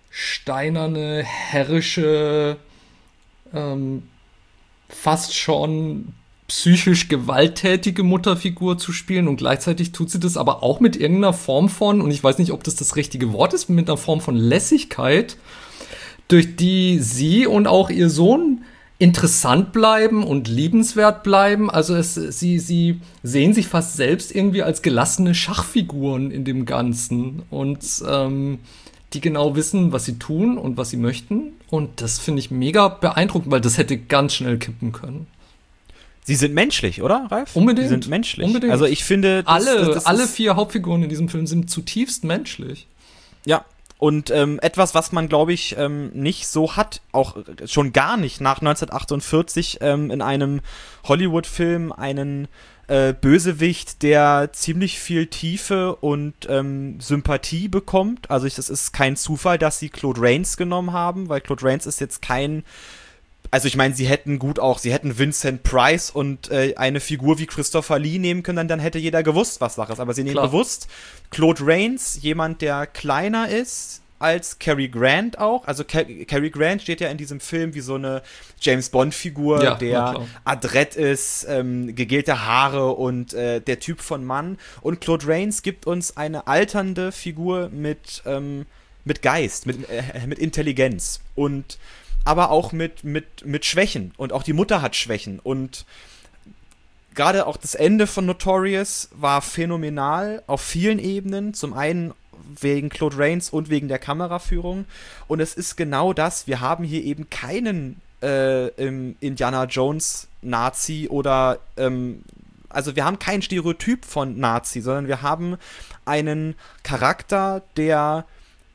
steinerne, herrische, ähm, fast schon psychisch gewalttätige Mutterfigur zu spielen, und gleichzeitig tut sie das aber auch mit irgendeiner Form von, und ich weiß nicht, ob das das richtige Wort ist, mit einer Form von Lässigkeit, durch die sie und auch ihr Sohn interessant bleiben und liebenswert bleiben. Also es, sie, sie sehen sich fast selbst irgendwie als gelassene Schachfiguren in dem Ganzen, und ähm, die genau wissen, was sie tun und was sie möchten. Und das finde ich mega beeindruckend, weil das hätte ganz schnell kippen können. Sie sind menschlich, oder, Ralf? Unbedingt. Sie sind menschlich. Unbedingt. Also ich finde, das, alle, das, das alle vier Hauptfiguren in diesem Film sind zutiefst menschlich. Ja. Und ähm, etwas, was man, glaube ich, ähm, nicht so hat, auch schon gar nicht nach neunzehnhundertachtundvierzig ähm, in einem Hollywood-Film einen äh, Bösewicht, der ziemlich viel Tiefe und ähm, Sympathie bekommt. Also es ist kein Zufall, dass sie Claude Rains genommen haben, weil Claude Rains ist jetzt kein... Also ich meine, sie hätten gut auch, sie hätten Vincent Price und äh, eine Figur wie Christopher Lee nehmen können, dann, dann hätte jeder gewusst, was Sache ist. Aber sie nehmen Klar. bewusst Claude Rains, jemand, der kleiner ist als Cary Grant auch. Also Ca- Cary Grant steht ja in diesem Film wie so eine James-Bond-Figur, Ja, der adrett ist, ähm, gegelte Haare und äh, der Typ von Mann. Und Claude Rains gibt uns eine alternde Figur mit, ähm, mit Geist, mit, äh, mit Intelligenz. Und aber auch mit, mit, mit Schwächen. Und auch die Mutter hat Schwächen. Und gerade auch das Ende von Notorious war phänomenal auf vielen Ebenen. Zum einen wegen Claude Rains und wegen der Kameraführung. Und es ist genau das. Wir haben hier eben keinen äh, im Indiana Jones Nazi oder ähm, also wir haben kein Stereotyp von Nazi, sondern wir haben einen Charakter, der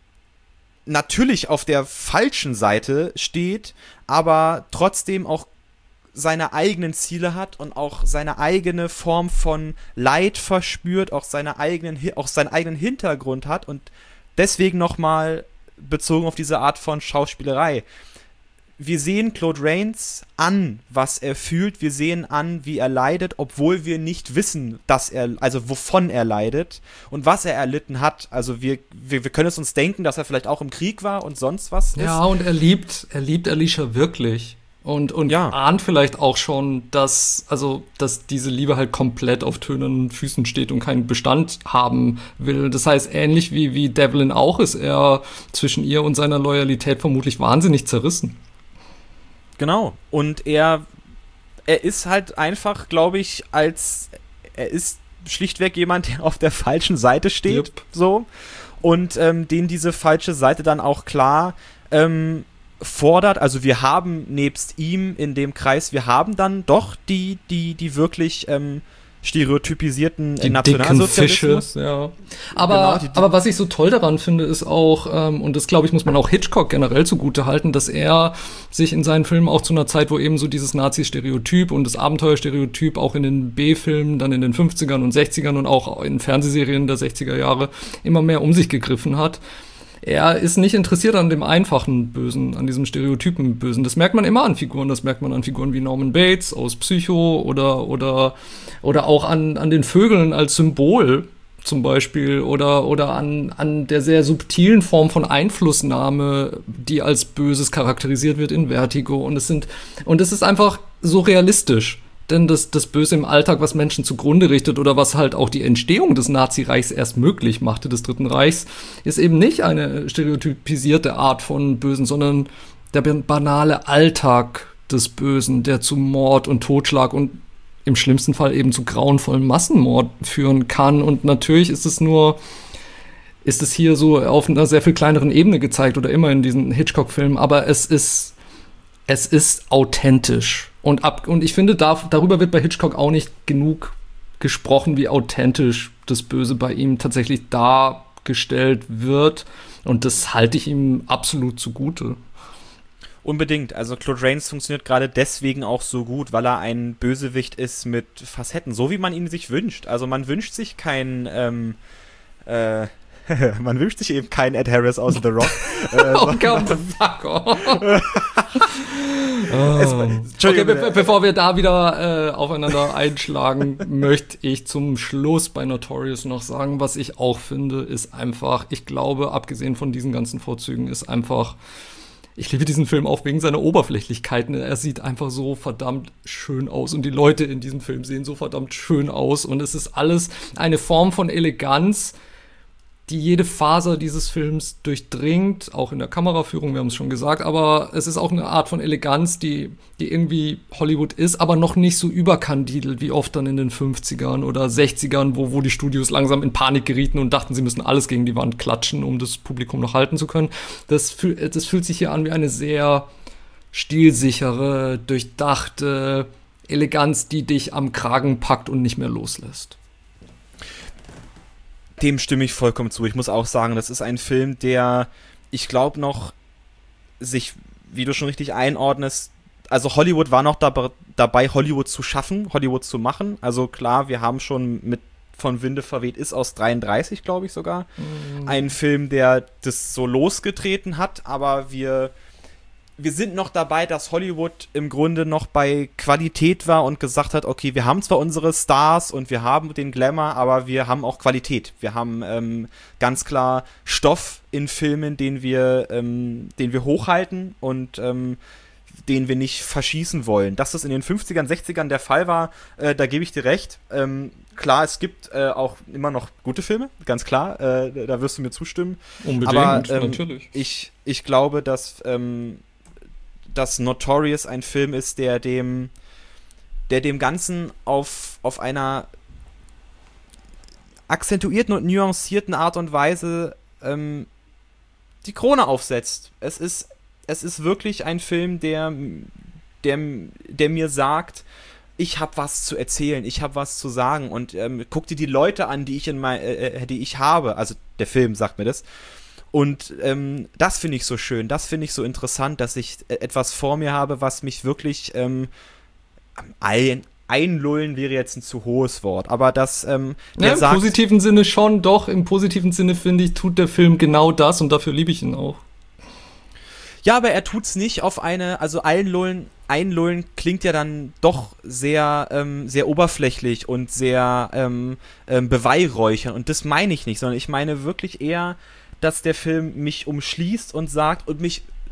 natürlich auf der falschen Seite steht, aber trotzdem auch seine eigenen Ziele hat und auch seine eigene Form von Leid verspürt, auch seine eigenen, auch seinen eigenen Hintergrund hat, und deswegen nochmal bezogen auf diese Art von Schauspielerei. Wir sehen Claude Rains an, was er fühlt. Wir sehen an, wie er leidet, obwohl wir nicht wissen, dass er, also wovon er leidet und was er erlitten hat. Also wir, wir, wir können es uns denken, dass er vielleicht auch im Krieg war und sonst was ist. Ja, und er liebt, er liebt Alicia wirklich. Und, und Ja. ahnt vielleicht auch schon, dass, also, dass diese Liebe halt komplett auf tönernen Füßen steht und keinen Bestand haben will. Das heißt, ähnlich wie, wie Devlin auch, ist er zwischen ihr und seiner Loyalität vermutlich wahnsinnig zerrissen. Genau. Und er, er ist halt einfach, glaube ich, als, er ist schlichtweg jemand, der auf der falschen Seite steht, Yep. so. Und ähm, den diese falsche Seite dann auch klar ähm, fordert. Also wir haben nebst ihm in dem Kreis, wir haben dann doch die, die, die wirklich ähm, stereotypisierten Die dicken Nationalsozialismus. Fische, ja. Aber, Genau, die- aber was ich so toll daran finde, ist auch, ähm, und das glaube ich, muss man auch Hitchcock generell zugute halten, dass er sich in seinen Filmen auch zu einer Zeit, wo eben so dieses Nazi-Stereotyp und das Abenteuerstereotyp auch in den B-Filmen, dann in den fünfzigern und sechzigern und auch in Fernsehserien der sechziger Jahre immer mehr um sich gegriffen hat. Er ist nicht interessiert an dem einfachen Bösen, an diesem Stereotypen Bösen. Das merkt man immer an Figuren. Das merkt man an Figuren wie Norman Bates aus Psycho oder, oder, oder auch an, an den Vögeln als Symbol zum Beispiel oder, oder an, an der sehr subtilen Form von Einflussnahme, die als Böses charakterisiert wird in Vertigo. Und es sind, und es ist einfach so realistisch. Denn das, das Böse im Alltag, was Menschen zugrunde richtet oder was halt auch die Entstehung des Nazireichs erst möglich machte, des Dritten Reichs, ist eben nicht eine stereotypisierte Art von Bösen, sondern der banale Alltag des Bösen, der zu Mord und Totschlag und im schlimmsten Fall eben zu grauenvollen Massenmord führen kann. Und natürlich ist es nur, ist es hier so auf einer sehr viel kleineren Ebene gezeigt oder immer in diesen Hitchcock-Filmen, aber es ist, es ist authentisch. Und, ab, und ich finde, da, darüber wird bei Hitchcock auch nicht genug gesprochen, wie authentisch das Böse bei ihm tatsächlich dargestellt wird. Und das halte ich ihm absolut zugute. Unbedingt. Also Claude Rains funktioniert gerade deswegen auch so gut, weil er ein Bösewicht ist mit Facetten, so wie man ihn sich wünscht. Also man wünscht sich kein ähm, äh, man wünscht sich eben keinen Ed Harris aus The Rock. äh, Oh, come the fuck off. Es, Okay, be bevor wir da wieder äh, aufeinander einschlagen, möchte ich zum Schluss bei Notorious noch sagen, was ich auch finde, ist einfach, ich glaube, abgesehen von diesen ganzen Vorzügen, ist einfach, ich liebe diesen Film auch wegen seiner Oberflächlichkeiten. Er sieht einfach so verdammt schön aus und die Leute in diesem Film sehen so verdammt schön aus und es ist alles eine Form von Eleganz, die jede Faser dieses Films durchdringt, auch in der Kameraführung, wir haben es schon gesagt, aber es ist auch eine Art von Eleganz, die, die irgendwie Hollywood ist, aber noch nicht so überkandidelt wie oft dann in den fünfzigern oder sechzigern, wo, wo die Studios langsam in Panik gerieten und dachten, sie müssen alles gegen die Wand klatschen, um das Publikum noch halten zu können. Das, fühl, das fühlt sich hier an wie eine sehr stilsichere, durchdachte Eleganz, die dich am Kragen packt und nicht mehr loslässt. Dem stimme ich vollkommen zu. Ich muss auch sagen, das ist ein Film, der, ich glaube noch, sich, wie du schon richtig einordnest, also Hollywood war noch dab- dabei, Hollywood zu schaffen, Hollywood zu machen. Also klar, wir haben schon mit Von Winde verweht ist aus dreiunddreißig, glaube ich sogar, mhm. einen Film, der das so losgetreten hat, aber wir wir sind noch dabei, dass Hollywood im Grunde noch bei Qualität war und gesagt hat, okay, wir haben zwar unsere Stars und wir haben den Glamour, aber wir haben auch Qualität. Wir haben ähm, ganz klar Stoff in Filmen, den wir, ähm, den wir hochhalten und ähm, den wir nicht verschießen wollen. Dass das in den fünfzigern, sechzigern der Fall war, äh, da gebe ich dir recht. Ähm, klar, es gibt äh, auch immer noch gute Filme, ganz klar, äh, da wirst du mir zustimmen. Unbedingt, aber, ähm, natürlich. Ich, ich glaube, dass ähm, dass Notorious ein Film ist, der dem, der dem Ganzen auf, auf einer akzentuierten und nuancierten Art und Weise ähm, die Krone aufsetzt. Es ist, es ist wirklich ein Film, der, der, der mir sagt, ich habe was zu erzählen, ich habe was zu sagen und ähm, guck dir die Leute an, die ich in mein, äh, die ich habe. Also der Film sagt mir das. Und ähm, das finde ich so schön, das finde ich so interessant, dass ich etwas vor mir habe, was mich wirklich ähm, ein, einlullen wäre jetzt ein zu hohes Wort, aber das ähm, ja, im sagt, positiven Sinne schon, doch, im positiven Sinne finde ich, tut der Film genau das und dafür liebe ich ihn auch. Ja, aber er tut's nicht auf eine, also einlullen, einlullen klingt ja dann doch sehr, ähm, sehr oberflächlich und sehr ähm, ähm, beweihräuchern und das meine ich nicht, sondern ich meine wirklich eher, dass der Film mich umschließt und sagt und mich,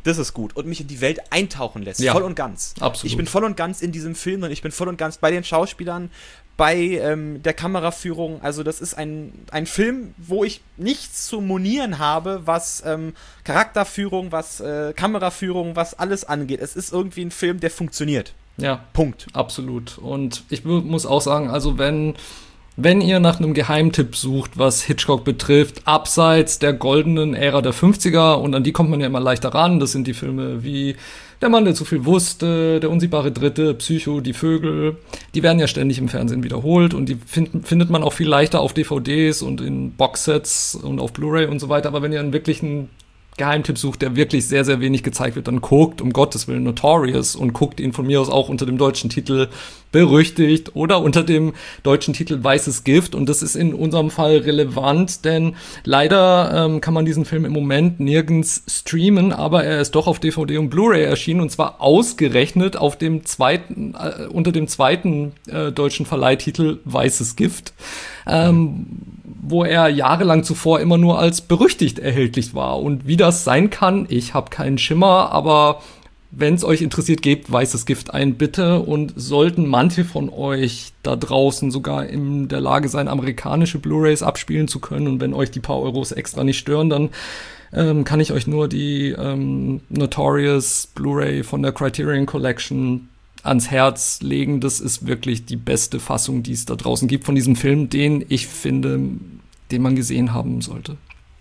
Das ist gut. Und mich in die Welt eintauchen lässt. Ja, voll und ganz. Absolut. Ich bin voll und ganz in diesem Film und ich bin voll und ganz bei den Schauspielern, bei ähm, der Kameraführung. Also das ist ein, ein Film, wo ich nichts zu monieren habe, was ähm, Charakterführung, was äh, Kameraführung, was alles angeht. Es ist irgendwie ein Film, der funktioniert. Ja. Punkt. Absolut. Und ich mu- muss auch sagen, also wenn Wenn ihr nach einem Geheimtipp sucht, was Hitchcock betrifft, abseits der goldenen Ära der fünfziger, und an die kommt man ja immer leichter ran, das sind die Filme wie Der Mann, der zu viel wusste, Der unsichtbare Dritte, Psycho, Die Vögel, die werden ja ständig im Fernsehen wiederholt und die find, findet man auch viel leichter auf D V Ds und in Boxsets und auf Blu-ray und so weiter, aber wenn ihr einen wirklichen Geheimtipp sucht, der wirklich sehr, sehr wenig gezeigt wird, dann guckt, um Gottes Willen, Notorious und guckt ihn von mir aus auch unter dem deutschen Titel Berüchtigt oder unter dem deutschen Titel Weißes Gift. Und das ist in unserem Fall relevant, denn leider ähm, kann man diesen Film im Moment nirgends streamen, aber er ist doch auf D V D und Blu-ray erschienen und zwar ausgerechnet auf dem zweiten, äh, unter dem zweiten äh, deutschen Verleihtitel Weißes Gift. Ähm, wo er jahrelang zuvor immer nur als berüchtigt erhältlich war. Und wie das sein kann, ich habe keinen Schimmer, aber wenn es euch interessiert, gebt Weißes Gift ein, bitte. Und sollten manche von euch da draußen sogar in der Lage sein, amerikanische Blu-rays abspielen zu können und wenn euch die paar Euros extra nicht stören, dann ähm, kann ich euch nur die ähm, Notorious Blu-ray von der Criterion Collection ans Herz legen. Das ist wirklich die beste Fassung, die es da draußen gibt von diesem Film, den ich finde, den man gesehen haben sollte.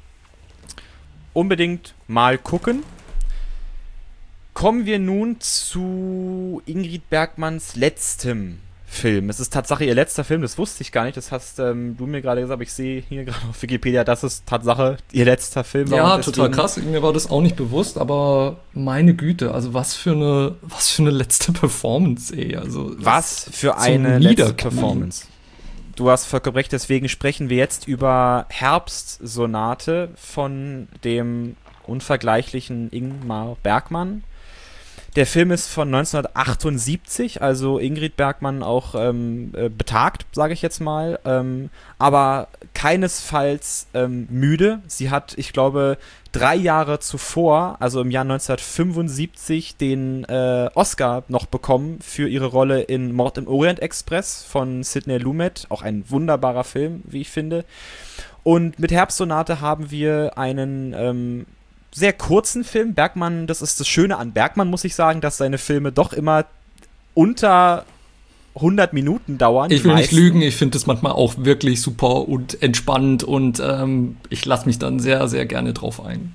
Unbedingt mal gucken. Kommen wir nun zu Ingrid Bergmans letztem Film. Es ist Tatsache ihr letzter Film, das wusste ich gar nicht. Das hast ähm, du mir gerade gesagt, aber ich sehe hier gerade auf Wikipedia, dass es Tatsache ihr letzter Film war. Ja, total krass. Mir war das auch nicht bewusst, aber meine Güte, also was für eine, was für eine letzte Performance, ey. Also, was für eine letzte Performance. Du hast vollkommen recht, deswegen sprechen wir jetzt über Herbstsonate von dem unvergleichlichen Ingmar Bergman. Der Film ist von neunzehnhundertachtundsiebzig, also Ingrid Bergman auch ähm, äh, betagt, sage ich jetzt mal, ähm, aber keinesfalls ähm, müde. Sie hat, ich glaube, drei Jahre zuvor, also im Jahr neunzehnhundertfünfundsiebzig, den äh, Oscar noch bekommen für ihre Rolle in Mord im Orient Express von Sidney Lumet, auch ein wunderbarer Film, wie ich finde. Und mit Herbstsonate haben wir einen ähm, sehr kurzen Film. Bergman, das ist das Schöne an Bergman, muss ich sagen, dass seine Filme doch immer unter hundert Minuten dauern. Ich will nicht lügen, ich finde das manchmal auch wirklich super und entspannend und ähm, ich lasse mich dann sehr, sehr gerne drauf ein.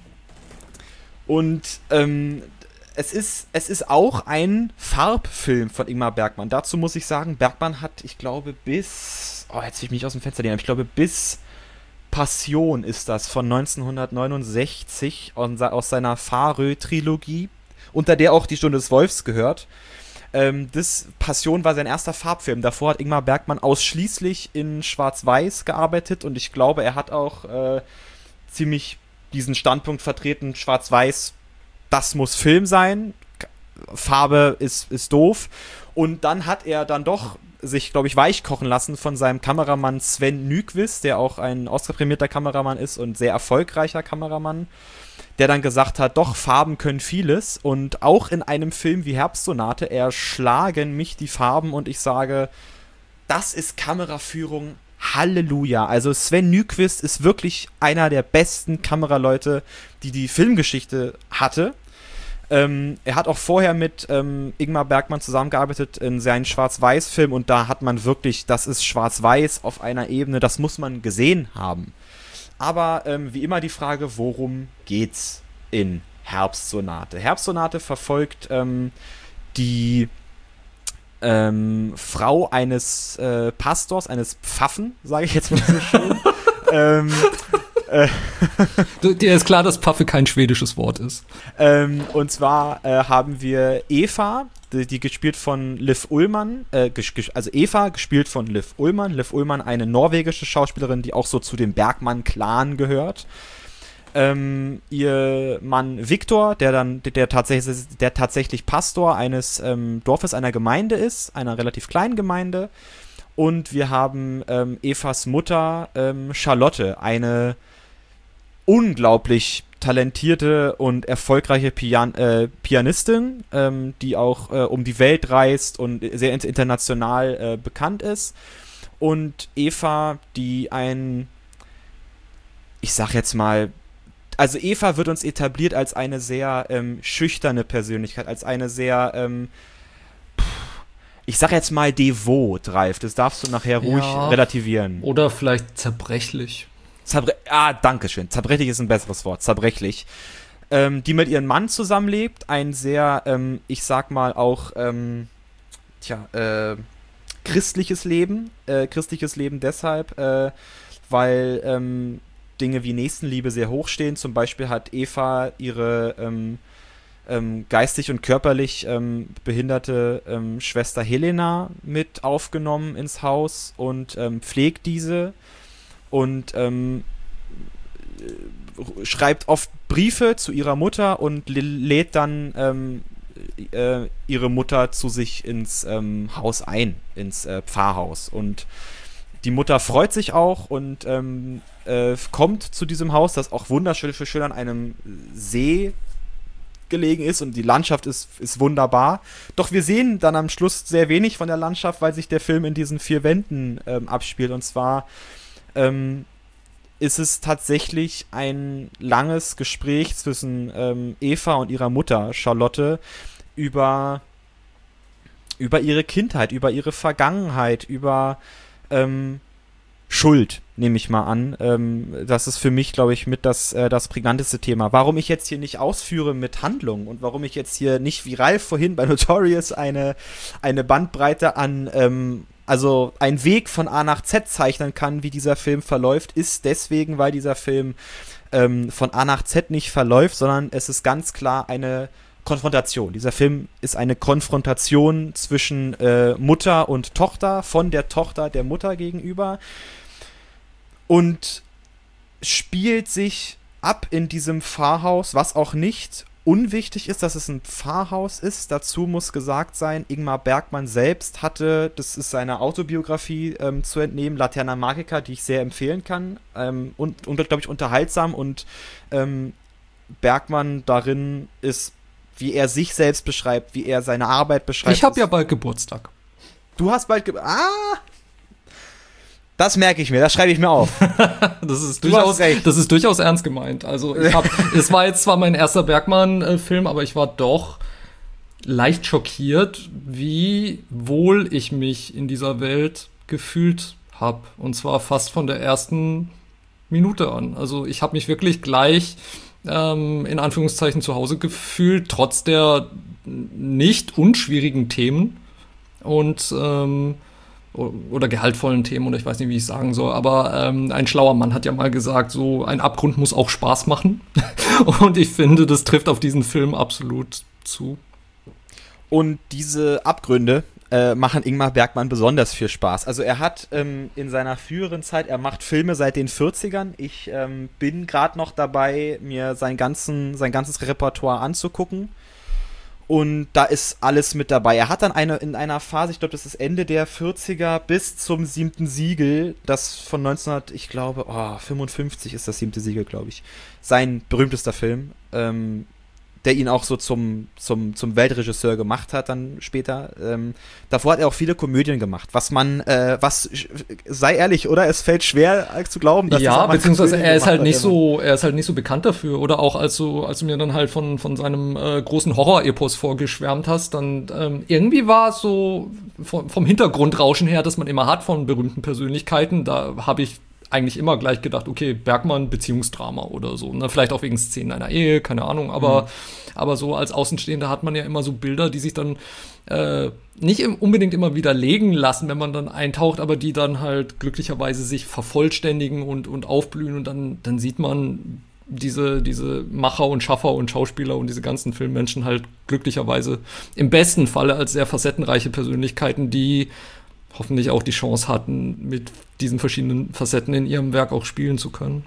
Und ähm, es ist, es ist auch ein Farbfilm von Ingmar Bergman. Dazu muss ich sagen, Bergman hat, ich glaube, bis, oh, jetzt will ich mich aus dem Fenster lehnen, ich glaube, bis Passion ist das von neunzehnhundertneunundsechzig aus seiner Farö-Trilogie, unter der auch Die Stunde des Wolfs gehört. Ähm, das Passion war sein erster Farbfilm. Davor hat Ingmar Bergman ausschließlich in Schwarz-Weiß gearbeitet und ich glaube, er hat auch äh, ziemlich diesen Standpunkt vertreten, Schwarz-Weiß, das muss Film sein, Farbe ist, ist doof. Und dann hat er dann doch sich, glaube ich, weichkochen lassen von seinem Kameramann Sven Nykvist, der auch ein Oscar-prämierter Kameramann ist und sehr erfolgreicher Kameramann, der dann gesagt hat, doch, Farben können vieles und auch in einem Film wie Herbstsonate erschlagen mich die Farben und ich sage, das ist Kameraführung, Halleluja. Also Sven Nykvist ist wirklich einer der besten Kameraleute, die die Filmgeschichte hatte. Ähm, er hat auch vorher mit ähm, Ingmar Bergman zusammengearbeitet in seinen Schwarz-Weiß-Film und da hat man wirklich, das ist Schwarz-Weiß auf einer Ebene, das muss man gesehen haben. Aber ähm, wie immer die Frage, worum geht's in Herbstsonate? Herbstsonate verfolgt ähm, die ähm, Frau eines äh, Pastors, eines Pfaffen, sage ich jetzt mal so schön. ähm, Dir ist klar, dass Pfaffe kein schwedisches Wort ist. Ähm, und zwar äh, haben wir Eva, die, die gespielt von Liv Ullmann, äh, ges- also Eva, gespielt von Liv Ullmann. Liv Ullmann, eine norwegische Schauspielerin, die auch so zu dem Bergmann-Clan gehört. Ähm, ihr Mann Viktor, der dann, der tatsächlich, der tatsächlich Pastor eines ähm, Dorfes, einer Gemeinde ist, einer relativ kleinen Gemeinde. Und wir haben ähm, Evas Mutter ähm, Charlotte, eine unglaublich talentierte und erfolgreiche Pian- äh, Pianistin, ähm, die auch äh, um die Welt reist und sehr international äh, bekannt ist. Und Eva, die ein, ich sag jetzt mal, also Eva wird uns etabliert als eine sehr ähm, schüchterne Persönlichkeit, als eine sehr, ähm, ich sag jetzt mal devot, Ralf. Das darfst du nachher ruhig Ja. relativieren. Oder vielleicht zerbrechlich. Zabre- ah, danke schön. Zerbrechlich ist ein besseres Wort. Zerbrechlich. Ähm, die mit ihrem Mann zusammenlebt. Ein sehr, ähm, ich sag mal auch, ähm, tja, äh, christliches Leben. Äh, christliches Leben deshalb, äh, weil ähm, Dinge wie Nächstenliebe sehr hoch stehen. Zum Beispiel hat Eva ihre ähm, ähm, geistig und körperlich ähm, behinderte ähm, Schwester Helena mit aufgenommen ins Haus und ähm, pflegt diese. Und ähm, schreibt oft Briefe zu ihrer Mutter und lädt dann ähm, äh, ihre Mutter zu sich ins ähm, Haus ein, ins äh, Pfarrhaus. Und die Mutter freut sich auch und ähm, äh, kommt zu diesem Haus, das auch wunderschön für schön an einem See gelegen ist und die Landschaft ist, ist wunderbar. Doch wir sehen dann am Schluss sehr wenig von der Landschaft, weil sich der Film in diesen vier Wänden ähm, abspielt. Und zwar Ähm, ist es tatsächlich ein langes Gespräch zwischen ähm, Eva und ihrer Mutter, Charlotte, über, über ihre Kindheit, über ihre Vergangenheit, über ähm, Schuld, nehme ich mal an. Ähm, das ist für mich, glaube ich, mit das, äh, das prägnanteste Thema. Warum ich jetzt hier nicht ausführe mit Handlung und warum ich jetzt hier nicht wie Ralf vorhin bei Notorious eine, eine Bandbreite an ähm, also einen Weg von A nach Z zeichnen kann, wie dieser Film verläuft, ist deswegen, weil dieser Film ähm, von A nach Z nicht verläuft, sondern es ist ganz klar eine Konfrontation. Dieser Film ist eine Konfrontation zwischen äh, Mutter und Tochter, von der Tochter der Mutter gegenüber und spielt sich ab in diesem Pfarrhaus, was auch nicht unwichtig ist, dass es ein Pfarrhaus ist. Dazu muss gesagt sein, Ingmar Bergman selbst hatte, das ist seiner Autobiografie ähm, zu entnehmen, Laterna Magica, die ich sehr empfehlen kann, ähm, und, und glaube ich, unterhaltsam, und ähm, Bergman darin ist, wie er sich selbst beschreibt, wie er seine Arbeit beschreibt. Ich habe ja bald Geburtstag. Du hast bald Ge- Ah! Das merke ich mir, das schreibe ich mir auf. Das ist Du durchaus, hast recht. das ist durchaus ernst gemeint. Also ich hab, es war jetzt zwar mein erster Bergman-Film, aber ich war doch leicht schockiert, wie wohl ich mich in dieser Welt gefühlt habe. Und zwar fast von der ersten Minute an. Also ich habe mich wirklich gleich ähm, in Anführungszeichen zu Hause gefühlt, trotz der nicht unschwierigen Themen und ähm, oder gehaltvollen Themen, oder ich weiß nicht, wie ich es sagen soll, aber ähm, ein schlauer Mann hat ja mal gesagt, so ein Abgrund muss auch Spaß machen. Und ich finde, das trifft auf diesen Film absolut zu. Und diese Abgründe äh, machen Ingmar Bergman besonders viel Spaß. Also er hat ähm, in seiner früheren Zeit, er macht Filme seit den vierzigern. Ich ähm, bin gerade noch dabei, mir sein, ganzen, sein ganzes Repertoire anzugucken. Und da ist alles mit dabei. Er hat dann eine, in einer Phase, ich glaube, das ist Ende der vierziger bis zum siebten Siegel, das von neunzehnhundert, ich glaube, oh, fünfundfünfzig ist das siebte Siegel, glaube ich, sein berühmtester Film, ähm, der ihn auch so zum, zum, zum Weltregisseur gemacht hat dann später. Ähm, davor hat er auch viele Komödien gemacht, was man, äh, was, sei ehrlich, oder? Es fällt schwer zu glauben, dass ja, beziehungsweise Komödien er ist halt gemacht nicht hat, so, er ist halt nicht so bekannt dafür. Oder auch als du, als du mir dann halt von, von seinem äh, großen Horror-Epos vorgeschwärmt hast, dann ähm, irgendwie war es so vom, vom Hintergrundrauschen her, das man immer hat von berühmten Persönlichkeiten, da habe ich eigentlich immer gleich gedacht, okay, Bergman, Beziehungsdrama oder so. Ne? Vielleicht auch wegen Szenen einer Ehe, keine Ahnung, aber, mhm. aber so als Außenstehender hat man ja immer so Bilder, die sich dann äh, nicht im, unbedingt immer widerlegen lassen, wenn man dann eintaucht, aber die dann halt glücklicherweise sich vervollständigen und, und aufblühen und dann, dann sieht man diese, diese Macher und Schaffer und Schauspieler und diese ganzen Filmmenschen halt glücklicherweise im besten Falle als sehr facettenreiche Persönlichkeiten, die hoffentlich auch die Chance hatten, mit diesen verschiedenen Facetten in ihrem Werk auch spielen zu können.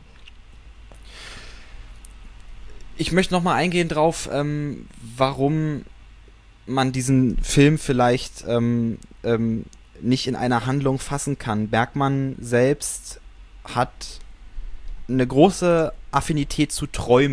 Ich möchte noch mal eingehen drauf, ähm, warum man diesen Film vielleicht ähm, ähm, nicht in einer Handlung fassen kann. Bergman selbst hat eine große Affinität zu Träumen.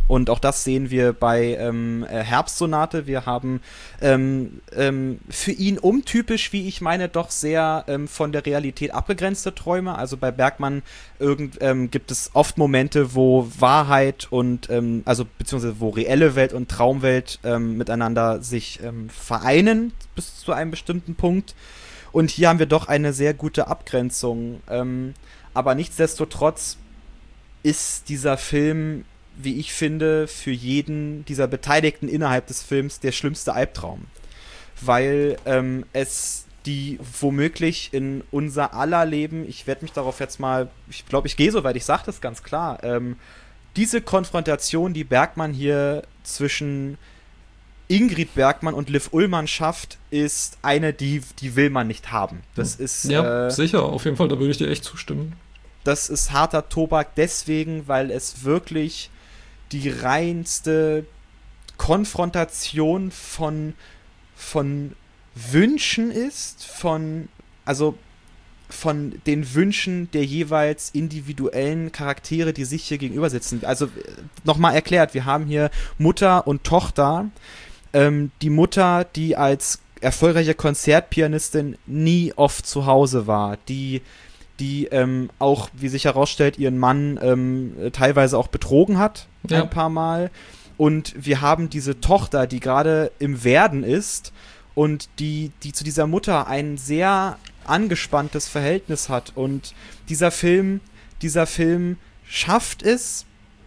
Und auch das sehen wir bei ähm, Herbstsonate. Wir haben ähm, ähm, für ihn untypisch, wie ich meine, doch sehr ähm, von der Realität abgegrenzte Träume. Also bei Bergman irgend, ähm, gibt es oft Momente, wo Wahrheit und, ähm, also beziehungsweise wo reelle Welt und Traumwelt ähm, miteinander sich ähm, vereinen bis zu einem bestimmten Punkt. Und hier haben wir doch eine sehr gute Abgrenzung. Ähm, aber nichtsdestotrotz ist dieser Film, wie ich finde, für jeden dieser Beteiligten innerhalb des Films der schlimmste Albtraum. Weil ähm, es die womöglich in unser aller Leben, ich werde mich darauf jetzt mal, ich glaube, ich gehe so weit, ich sage das ganz klar, ähm, diese Konfrontation, die Bergman hier zwischen Ingrid Bergman und Liv Ullmann schafft, ist eine, die, die will man nicht haben. Das ist, ja, äh, sicher, auf jeden Fall, da würde ich dir echt zustimmen. Das ist harter Tobak deswegen, weil es wirklich die reinste Konfrontation von, von Wünschen ist, von, also von den Wünschen der jeweils individuellen Charaktere, die sich hier gegenüber sitzen. Also nochmal erklärt, wir haben hier Mutter und Tochter. Ähm, die Mutter, die als erfolgreiche Konzertpianistin nie oft zu Hause war, die die ähm, auch, wie sich herausstellt, ihren Mann ähm, teilweise auch betrogen hat, ja. ein paar Mal. Und wir haben diese Tochter, die gerade im Werden ist und die, die zu dieser Mutter ein sehr angespanntes Verhältnis hat. Und dieser Film, dieser Film schafft es,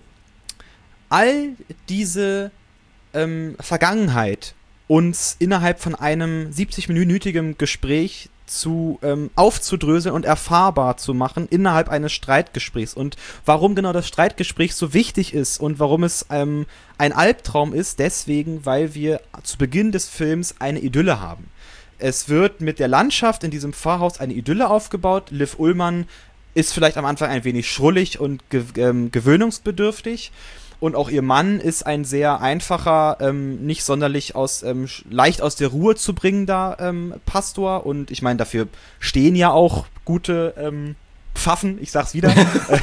all diese ähm, Vergangenheit uns innerhalb von einem siebzig-minütigen Gespräch zu ähm, aufzudröseln und erfahrbar zu machen innerhalb eines Streitgesprächs. Und warum genau das Streitgespräch so wichtig ist und warum es ähm, ein Albtraum ist, deswegen, weil wir zu Beginn des Films eine Idylle haben. Es wird mit der Landschaft in diesem Pfarrhaus eine Idylle aufgebaut. Liv Ullmann ist vielleicht am Anfang ein wenig schrullig und ge- ähm, gewöhnungsbedürftig. Und auch ihr Mann ist ein sehr einfacher, ähm, nicht sonderlich aus, ähm, leicht aus der Ruhe zu bringender ähm, Pastor. Und ich meine, dafür stehen ja auch gute ähm, Pfaffen, ich sag's wieder,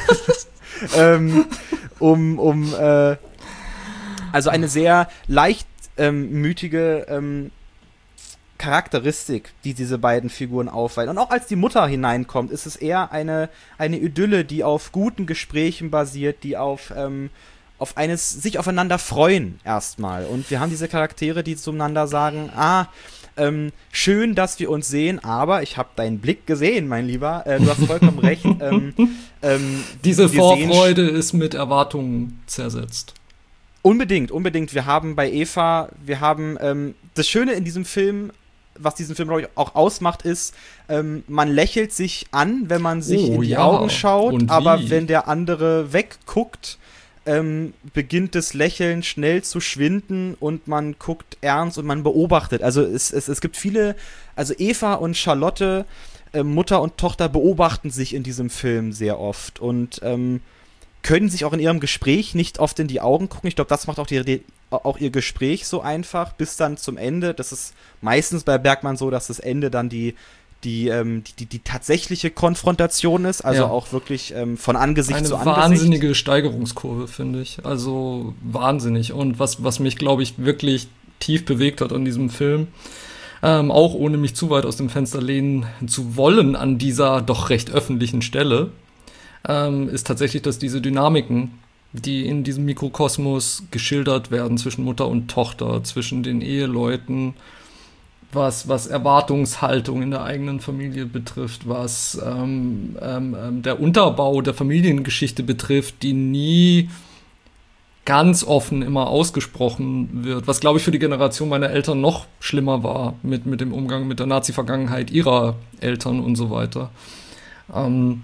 ähm, um, um äh, also eine sehr leichtmütige ähm, Charakteristik, die diese beiden Figuren aufweisen. Und auch als die Mutter hineinkommt, ist es eher eine, eine Idylle, die auf guten Gesprächen basiert, die auf ähm, auf eines sich aufeinander freuen erstmal. Und wir haben diese Charaktere, die zueinander sagen, ah, ähm, schön, dass wir uns sehen, aber ich habe deinen Blick gesehen, mein Lieber. Äh, du hast vollkommen recht. Ähm, ähm, Diese Vorfreude ist mit Erwartungen zersetzt. Unbedingt, unbedingt. Wir haben bei Eva, wir haben ähm, das Schöne in diesem Film, was diesen Film, glaube ich, auch ausmacht, ist, ähm, man lächelt sich an, wenn man sich oh, in die ja. Augen schaut, Und aber wie? wenn der andere wegguckt, Ähm, beginnt das Lächeln schnell zu schwinden und man guckt ernst und man beobachtet. Also es, es, es gibt viele, also Eva und Charlotte, äh, Mutter und Tochter, beobachten sich in diesem Film sehr oft und ähm, können sich auch in ihrem Gespräch nicht oft in die Augen gucken. Ich glaube, das macht auch, die, die, auch ihr Gespräch so einfach, bis dann zum Ende. Das ist meistens bei Bergman so, dass das Ende dann die Die, ähm, die, die, die tatsächliche Konfrontation ist, also ja. auch wirklich ähm, von Angesicht Eine zu Angesicht. Eine wahnsinnige Steigerungskurve, finde ich. Also wahnsinnig. Und was, was mich, glaube ich, wirklich tief bewegt hat an diesem Film, ähm, auch ohne mich zu weit aus dem Fenster lehnen zu wollen an dieser doch recht öffentlichen Stelle, ähm, ist tatsächlich, dass diese Dynamiken, die in diesem Mikrokosmos geschildert werden zwischen Mutter und Tochter, zwischen den Eheleuten, was, was Erwartungshaltung in der eigenen Familie betrifft, was ähm, ähm, der Unterbau der Familiengeschichte betrifft, die nie ganz offen immer ausgesprochen wird, was, glaube ich, für die Generation meiner Eltern noch schlimmer war mit, mit dem Umgang mit der Nazi-Vergangenheit ihrer Eltern und so weiter. Ähm,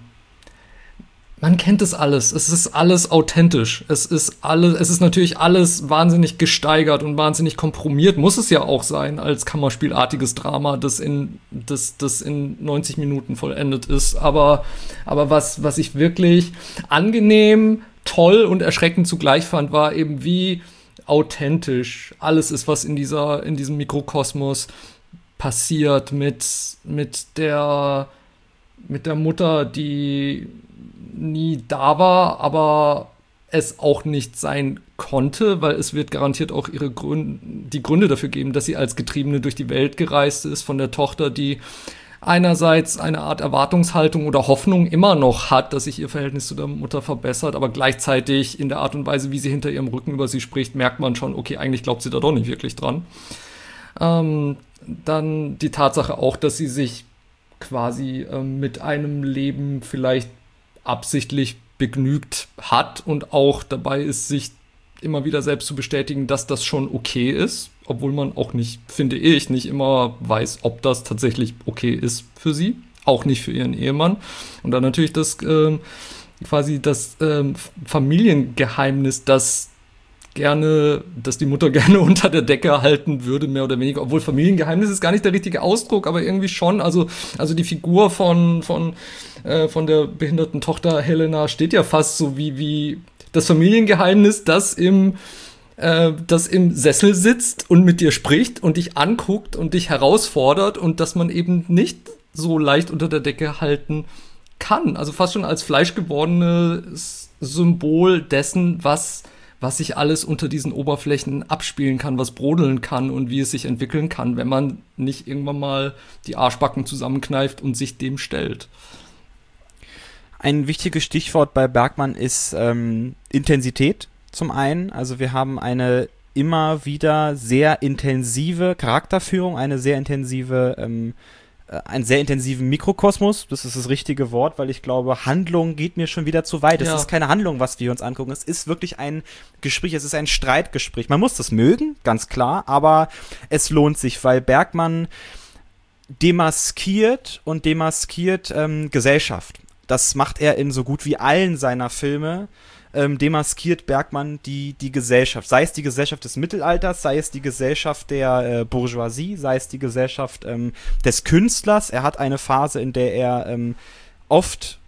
Man kennt es alles. Es ist alles authentisch. Es ist alles, es ist natürlich alles wahnsinnig gesteigert und wahnsinnig komprimiert. Muss es ja auch sein als kammerspielartiges Drama, das in, das, das in neunzig Minuten vollendet ist. Aber, aber was, was ich wirklich angenehm, toll und erschreckend zugleich fand, war eben, wie authentisch alles ist, was in dieser, in diesem Mikrokosmos passiert mit, mit der, mit der Mutter, die nie da war, aber es auch nicht sein konnte, weil es wird garantiert auch ihre Gründe, die Gründe dafür geben, dass sie als Getriebene durch die Welt gereist ist, von der Tochter, die einerseits eine Art Erwartungshaltung oder Hoffnung immer noch hat, dass sich ihr Verhältnis zu der Mutter verbessert, aber gleichzeitig in der Art und Weise, wie sie hinter ihrem Rücken über sie spricht, merkt man schon, okay, eigentlich glaubt sie da doch nicht wirklich dran. Ähm, dann die Tatsache auch, dass sie sich quasi ähm, mit einem Leben vielleicht absichtlich begnügt hat und auch dabei ist, sich immer wieder selbst zu bestätigen, dass das schon okay ist, obwohl man auch nicht, finde ich, nicht immer weiß, ob das tatsächlich okay ist für sie, auch nicht für ihren Ehemann. Und dann natürlich das ähm, quasi das ähm, Familiengeheimnis, das gerne, dass die Mutter gerne unter der Decke halten würde, mehr oder weniger, obwohl Familiengeheimnis ist gar nicht der richtige Ausdruck, aber irgendwie schon, also, also die Figur von, von, äh, von der behinderten Tochter Helena steht ja fast so wie, wie das Familiengeheimnis, das im, äh, das im Sessel sitzt und mit dir spricht und dich anguckt und dich herausfordert und dass man eben nicht so leicht unter der Decke halten kann. Also fast schon als fleischgewordenes Symbol dessen, was, was sich alles unter diesen Oberflächen abspielen kann, was brodeln kann und wie es sich entwickeln kann, wenn man nicht irgendwann mal die Arschbacken zusammenkneift und sich dem stellt. Ein wichtiges Stichwort bei Bergman ist ähm, Intensität zum einen. Also wir haben eine immer wieder sehr intensive Charakterführung, eine sehr intensive, ähm, äh, einen sehr intensiven Mikrokosmos. Das ist das richtige Wort, weil ich glaube, Handlung geht mir schon wieder zu weit. Es Ja. ist keine Handlung, was wir uns angucken. Es ist wirklich ein Gespräch, es ist ein Streitgespräch. Man muss das mögen, ganz klar, aber es lohnt sich, weil Bergman demaskiert und demaskiert ähm, Gesellschaft. Das macht er in so gut wie allen seiner Filme, ähm, demaskiert Bergman die, die Gesellschaft. Sei es die Gesellschaft des Mittelalters, sei es die Gesellschaft der äh, Bourgeoisie, sei es die Gesellschaft ähm, des Künstlers. Er hat eine Phase, in der er ähm, oft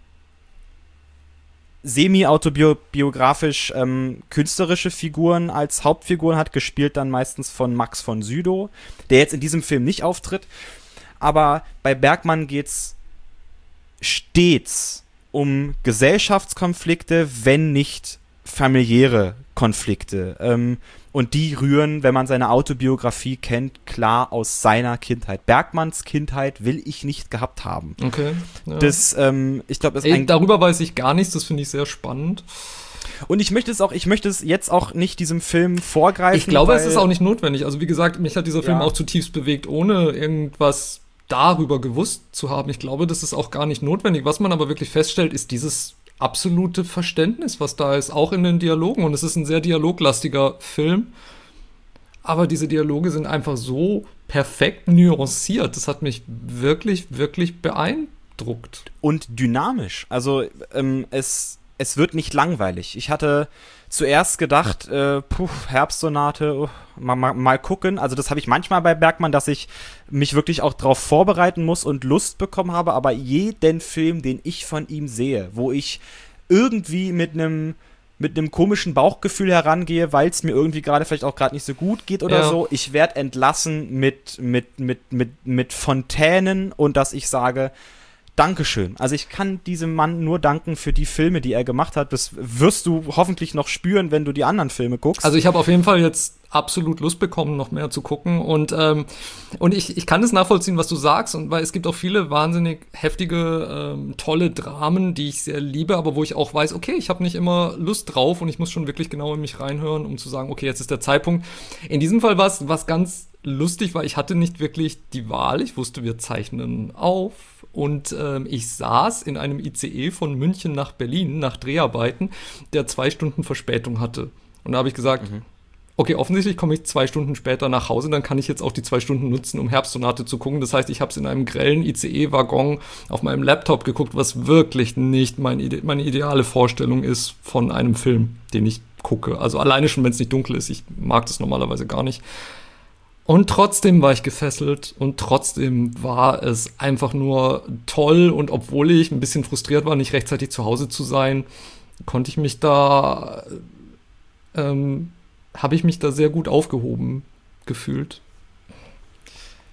semi-autobiografisch ähm, künstlerische Figuren als Hauptfiguren hat, gespielt dann meistens von Max von Sydow, der jetzt in diesem Film nicht auftritt. Aber bei Bergman geht's stets um Gesellschaftskonflikte, wenn nicht familiäre Konflikte. Ähm, und die rühren, wenn man seine Autobiografie kennt, klar aus seiner Kindheit. Bergmans Kindheit will ich nicht gehabt haben. Okay. Ja. Das, ähm, ich glaube, das ist Ey, ein darüber weiß ich gar nichts, das finde ich sehr spannend. Und ich möchte es auch, ich möchte es jetzt auch nicht diesem Film vorgreifen. Ich glaube, weil es ist auch nicht notwendig. Also wie gesagt, mich hat dieser Film Ja. auch zutiefst bewegt, ohne irgendwas darüber gewusst zu haben. Ich glaube, das ist auch gar nicht notwendig. Was man aber wirklich feststellt, ist dieses absolute Verständnis, was da ist, auch in den Dialogen. Und es ist ein sehr dialoglastiger Film. Aber diese Dialoge sind einfach so perfekt nuanciert. Das hat mich wirklich, wirklich beeindruckt. und dynamisch. Also ähm, es, es wird nicht langweilig. Ich hatte zuerst gedacht, äh, puh, Herbstsonate, uh, mal, mal, mal gucken. Also das habe ich manchmal bei Bergman, dass ich mich wirklich auch darauf vorbereiten muss und Lust bekommen habe. Aber jeden Film, den ich von ihm sehe, wo ich irgendwie mit einem mit einem komischen Bauchgefühl herangehe, weil es mir irgendwie gerade vielleicht auch gerade nicht so gut geht oder Ja. so, ich werde entlassen mit, mit, mit, mit, mit Fontänen und dass ich sage, Dankeschön. Also ich kann diesem Mann nur danken für die Filme, die er gemacht hat. Das wirst du hoffentlich noch spüren, wenn du die anderen Filme guckst. Also ich habe auf jeden Fall jetzt absolut Lust bekommen, noch mehr zu gucken. Und, ähm, und ich, ich kann es nachvollziehen, was du sagst. Und weil es gibt auch viele wahnsinnig heftige, ähm, tolle Dramen, die ich sehr liebe, aber wo ich auch weiß, okay, ich habe nicht immer Lust drauf und ich muss schon wirklich genau in mich reinhören, um zu sagen, okay, jetzt ist der Zeitpunkt. In diesem Fall war es was ganz lustig, weil ich hatte nicht wirklich die Wahl. Ich wusste, wir zeichnen auf. Und ähm, ich saß in einem I C E von München nach Berlin nach Dreharbeiten, der zwei Stunden Verspätung hatte. Und da habe ich gesagt, Mhm. okay, offensichtlich komme ich zwei Stunden später nach Hause, dann kann ich jetzt auch die zwei Stunden nutzen, um Herbstsonate zu gucken. Das heißt, ich habe es in einem grellen I C E-Waggon auf meinem Laptop geguckt, was wirklich nicht mein Ide- meine ideale Vorstellung ist von einem Film, den ich gucke. Also alleine schon, wenn es nicht dunkel ist. Ich mag das normalerweise gar nicht. Und trotzdem war ich gefesselt und trotzdem war es einfach nur toll. Und obwohl ich ein bisschen frustriert war, nicht rechtzeitig zu Hause zu sein, konnte ich mich da, ähm, habe ich mich da sehr gut aufgehoben gefühlt.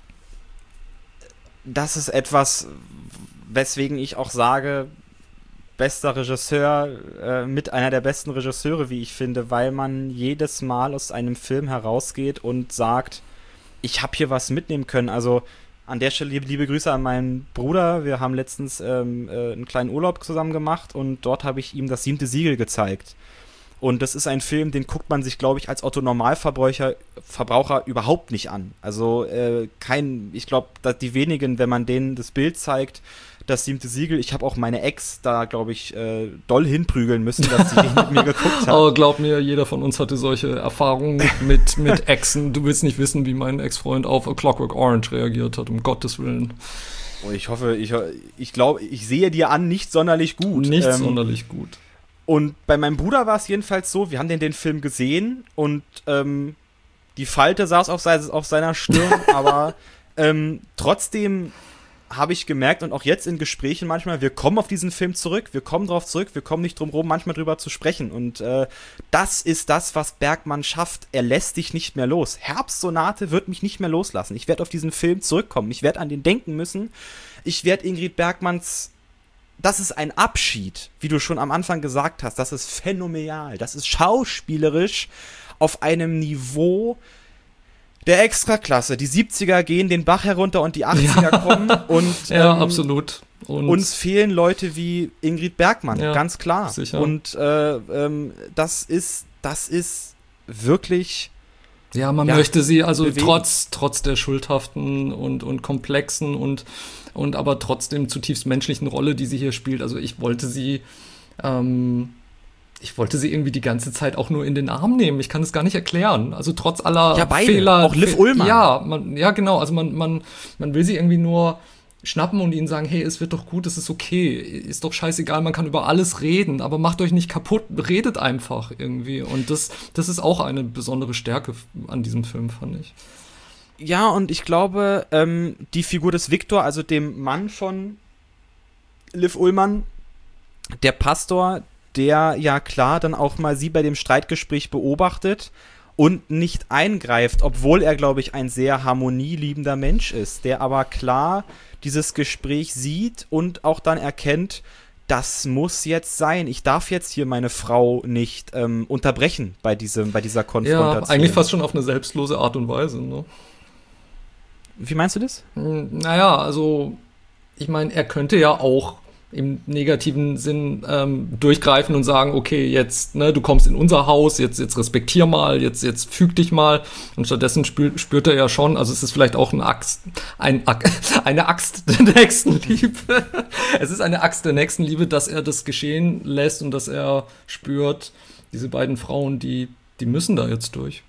Das ist etwas, weswegen ich auch sage, bester Regisseur, äh, mit einer der besten Regisseure, wie ich finde, weil man jedes Mal aus einem Film herausgeht und sagt, ich habe hier was mitnehmen können. Also an der Stelle liebe, liebe Grüße an meinen Bruder. Wir haben letztens ähm, äh, einen kleinen Urlaub zusammen gemacht und dort habe ich ihm das siebte Siegel gezeigt. Und das ist ein Film, den guckt man sich, glaube ich, als Otto-Normalverbraucher Verbraucher überhaupt nicht an. Also äh, kein, ich glaube, die wenigen, wenn man denen das Bild zeigt, das siebte Siegel, ich habe auch meine Ex da, glaube ich, äh, doll hinprügeln müssen, dass sie nicht mit mir geguckt hat. Aber glaub mir, jeder von uns hatte solche Erfahrungen mit, mit Exen. Du willst nicht wissen, wie mein Ex-Freund auf A Clockwork Orange reagiert hat, um Gottes Willen. Oh, ich hoffe, ich, ich glaube, ich sehe dir an, nicht sonderlich gut. Nicht ähm, sonderlich gut. Und bei meinem Bruder war es jedenfalls so, wir haben den, den Film gesehen und ähm, die Falte saß auf, se- auf seiner Stirn, aber ähm, trotzdem habe ich gemerkt und auch jetzt in Gesprächen manchmal, wir kommen auf diesen Film zurück, wir kommen drauf zurück, wir kommen nicht drum rum, manchmal drüber zu sprechen. Und äh, das ist das, was Bergman schafft. Er lässt dich nicht mehr los. Herbstsonate wird mich nicht mehr loslassen. Ich werde auf diesen Film zurückkommen. Ich werde an den denken müssen. Ich werde Ingrid Bergmans, das ist ein Abschied, wie du schon am Anfang gesagt hast. Das ist phänomenal. Das ist schauspielerisch auf einem Niveau der Extraklasse. Die siebziger gehen den Bach herunter und die achtziger ja. kommen. Und, ja, ähm, absolut. Und uns fehlen Leute wie Ingrid Bergman, ja, ganz klar. Sicher. Und äh, ähm, das ist, das ist wirklich. Ja, man ja, möchte sie, also bewegen. trotz, trotz der schuldhaften und, und komplexen und, und aber trotzdem zutiefst menschlichen Rolle, die sie hier spielt. Also ich wollte sie, ähm, ich wollte sie irgendwie die ganze Zeit auch nur in den Arm nehmen. Ich kann es gar nicht erklären. Also trotz aller ja, beide. Fehler. Auch Liv Ullmann. Ja, man, ja, genau. Also man, man, man will sie irgendwie nur schnappen und ihnen sagen, hey, es wird doch gut, es ist okay, ist doch scheißegal, man kann über alles reden, aber macht euch nicht kaputt, redet einfach irgendwie. Und das, das ist auch eine besondere Stärke an diesem Film, fand ich. Ja, und ich glaube, ähm, die Figur des Viktor, also dem Mann von Liv Ullmann, der Pastor, der ja klar dann auch mal sie bei dem Streitgespräch beobachtet und nicht eingreift, obwohl er, glaube ich, ein sehr harmonieliebender Mensch ist, der aber klar dieses Gespräch sieht und auch dann erkennt, das muss jetzt sein. Ich darf jetzt hier meine Frau nicht ähm, unterbrechen bei, diesem, bei dieser Konfrontation. Ja, eigentlich fast schon auf eine selbstlose Art und Weise, ne? Wie meinst du das? Naja, also ich meine, er könnte ja auch im negativen Sinn ähm, durchgreifen und sagen, okay, jetzt, ne, du kommst in unser Haus, jetzt, jetzt respektier mal, jetzt, jetzt füg dich mal. Und stattdessen spürt, spürt er ja schon, also es ist vielleicht auch ein Axt, ein, eine Axt der Nächstenliebe. Es ist eine Axt der Nächstenliebe, dass er das geschehen lässt und dass er spürt, diese beiden Frauen, die, die müssen da jetzt durch.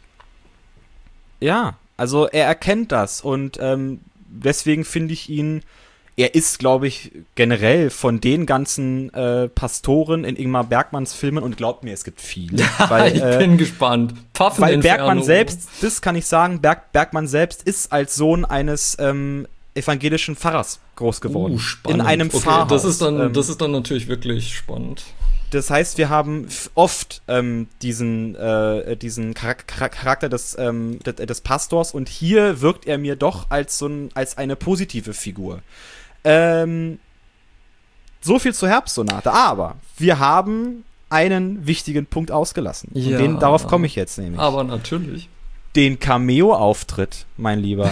Ja, also er erkennt das und ähm, deswegen finde ich ihn. Er ist, glaube ich, generell von den ganzen äh, Pastoren in Ingmar Bergmans Filmen, und glaubt mir, es gibt viele. Weil, ich äh, bin gespannt. Weil Bergman selbst, das kann ich sagen, Berg, Bergman selbst ist als Sohn eines ähm, evangelischen Pfarrers groß geworden. Uh, spannend. In einem okay, Pfarrhaus. Das ist, dann, ähm, das ist dann natürlich wirklich spannend. Das heißt, wir haben f- oft ähm, diesen, äh, diesen Charak- Charakter des, ähm, des, des Pastors, und hier wirkt er mir doch als, so ein, als eine positive Figur. Ähm, so viel zur Herbstsonate, aber wir haben einen wichtigen Punkt ausgelassen. Ja, und den, darauf komme ich jetzt nämlich. Aber natürlich. Den Cameo-Auftritt, mein Lieber.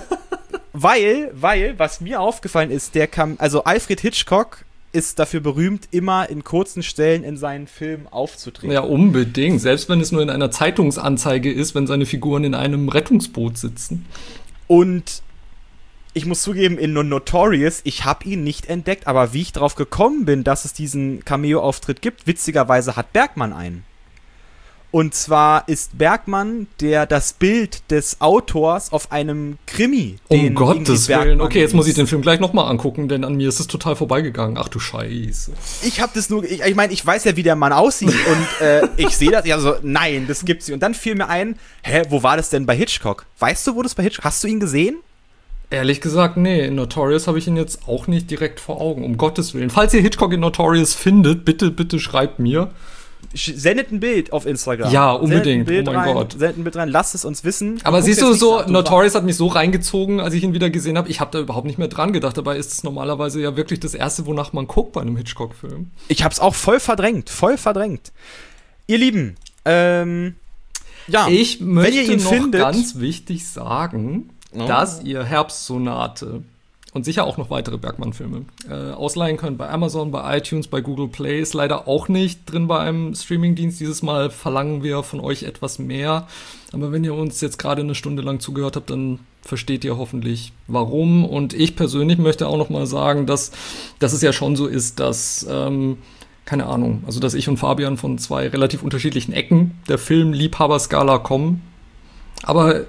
weil, weil, was mir aufgefallen ist, der Cam- also Alfred Hitchcock ist dafür berühmt, immer in kurzen Stellen in seinen Filmen aufzutreten. Ja, unbedingt. Selbst wenn es nur in einer Zeitungsanzeige ist, wenn seine Figuren in einem Rettungsboot sitzen. Und ich muss zugeben, in Notorious, ich habe ihn nicht entdeckt, aber wie ich drauf gekommen bin, dass es diesen Cameo-Auftritt gibt, witzigerweise hat Bergman einen. Und zwar ist Bergman der das Bild des Autors auf einem Krimi, den Um Gottes Ingrid Willen. Okay, jetzt muss ich liest. den Film gleich nochmal angucken, denn an mir ist es total vorbeigegangen. Ach du Scheiße. Ich habe das nur, ich, ich meine, ich weiß ja, wie der Mann aussieht und äh, ich sehe das, ja so, nein, das gibt's nicht. Und dann fiel mir ein, hä, wo war das denn bei Hitchcock? Weißt du, wo das bei Hitchcock, hast du ihn gesehen? Ehrlich gesagt, nee, in Notorious habe ich ihn jetzt auch nicht direkt vor Augen, um Gottes Willen. Falls ihr Hitchcock in Notorious findet, bitte, bitte schreibt mir. sendet ein Bild auf Instagram. Ja, unbedingt. Sendet ein Bild oh mein rein, Gott. Sendet ein Bild rein, lasst es uns wissen. Aber Guckt siehst jetzt du, nicht so nach, du Notorious hat mich so reingezogen, als ich ihn wieder gesehen habe. Ich habe da überhaupt nicht mehr dran gedacht. Dabei ist es normalerweise ja wirklich das Erste, wonach man guckt bei einem Hitchcock-Film. Ich hab's auch voll verdrängt, voll verdrängt. Ihr Lieben, ähm, ja, ich möchte wenn ihr ihn noch findet, ganz wichtig sagen, oh. dass ihr Herbstsonate und sicher auch noch weitere Bergmann-Filme äh, ausleihen könnt bei Amazon, bei iTunes, bei Google Play. Ist leider auch nicht drin bei einem Streamingdienst. Dieses Mal verlangen wir von euch etwas mehr. Aber wenn ihr uns jetzt gerade eine Stunde lang zugehört habt, dann versteht ihr hoffentlich, warum. Und ich persönlich möchte auch noch mal sagen, dass, dass es ja schon so ist, dass ähm, keine Ahnung, also dass ich und Fabian von zwei relativ unterschiedlichen Ecken der Filmliebhaberskala kommen. Aber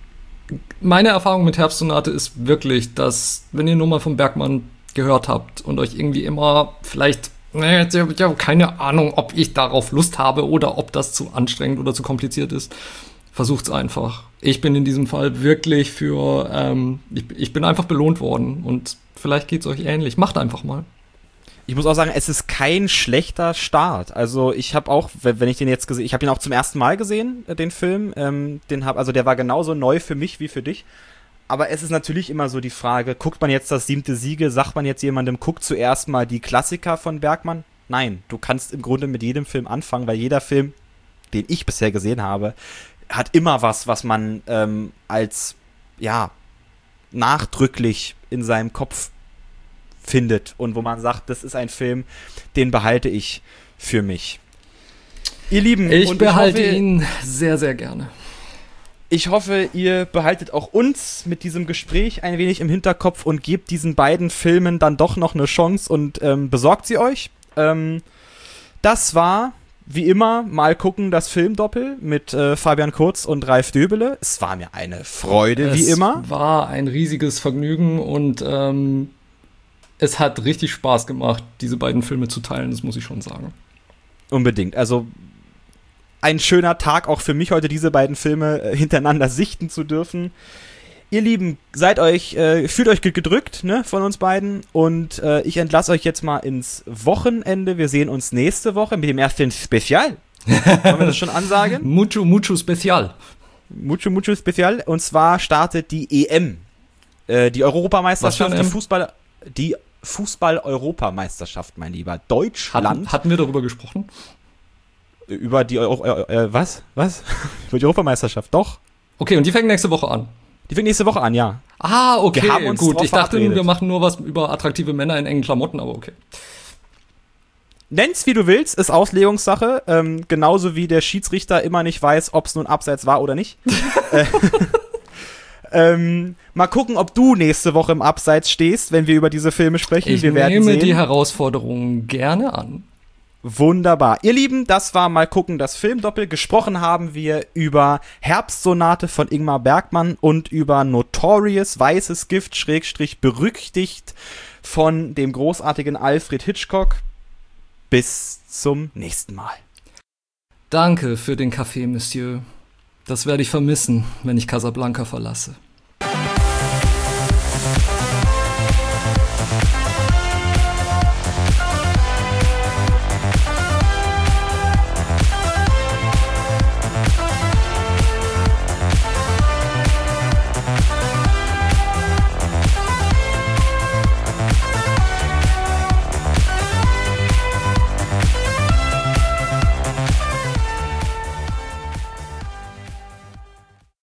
meine Erfahrung mit Herbstsonate ist wirklich, dass, wenn ihr nur mal vom Bergmann gehört habt und euch irgendwie immer vielleicht, ne, ich habe keine Ahnung, ob ich darauf Lust habe oder ob das zu anstrengend oder zu kompliziert ist, versucht's einfach. Ich bin in diesem Fall wirklich für, ähm, ich, ich bin einfach belohnt worden und vielleicht geht's euch ähnlich. Macht einfach mal. Ich muss auch sagen, es ist kein schlechter Start. Also ich habe auch, wenn ich den jetzt gesehen, ich habe ihn auch zum ersten Mal gesehen, den Film. Ähm, den hab, also der war genauso neu für mich wie für dich. Aber es ist natürlich immer so die Frage, guckt man jetzt das siebte Siegel, sagt man jetzt jemandem, guckt zuerst mal die Klassiker von Bergmann? Nein, du kannst im Grunde mit jedem Film anfangen, weil jeder Film, den ich bisher gesehen habe, hat immer was, was man ähm, als, ja, nachdrücklich in seinem Kopf findet und wo man sagt, das ist ein Film, den behalte ich für mich. Ihr Lieben, ich und behalte ich hoffe, ihn sehr, sehr gerne. Ich hoffe, ihr behaltet auch uns mit diesem Gespräch ein wenig im Hinterkopf und gebt diesen beiden Filmen dann doch noch eine Chance und ähm, besorgt sie euch. Ähm, das war, wie immer, mal gucken, das Filmdoppel mit äh, Fabian Kurz und Ralf Döbele. Es war mir eine Freude, es wie immer. Es war ein riesiges Vergnügen und ähm, es hat richtig Spaß gemacht, diese beiden Filme zu teilen, das muss ich schon sagen. Unbedingt. Also ein schöner Tag auch für mich heute, diese beiden Filme äh, hintereinander sichten zu dürfen. Ihr Lieben, seid euch, äh, fühlt euch gedrückt, ne, von uns beiden. Und äh, ich entlasse euch jetzt mal ins Wochenende. Wir sehen uns nächste Woche mit dem ersten Spezial. Wollen wir das schon ansagen? Mucho, mucho Spezial. Mucho, mucho Spezial. Und zwar startet die E M. Äh, die Europameisterschaft, die Fußball... Die Fußball-Europameisterschaft, mein Lieber. Deutschland. Hatten, hatten wir darüber gesprochen? Über die Euro, äh, äh, was? Was? Über die Europameisterschaft, doch. Okay, und die fängt nächste Woche an. Die fängt nächste Woche an, ja. Ah, okay, wir haben uns gut. Ich dachte, verabredet. wir machen nur was über attraktive Männer in engen Klamotten, aber okay. Nenn's wie du willst, ist Auslegungssache. Ähm, genauso wie der Schiedsrichter immer nicht weiß, ob es nun Abseits war oder nicht. äh, Ähm, mal gucken, ob du nächste Woche im Abseits stehst, wenn wir über diese Filme sprechen. Ich wir werden nehme sehen. die Herausforderung gerne an. Wunderbar. Ihr Lieben, das war mal gucken, das Filmdoppel. Gesprochen haben wir über Herbstsonate von Ingmar Bergmann und über Notorious, Weißes Gift, Schrägstrich, berüchtigt von dem großartigen Alfred Hitchcock. Bis zum nächsten Mal. Danke für den Kaffee, Monsieur. Das werde ich vermissen, wenn ich Casablanca verlasse.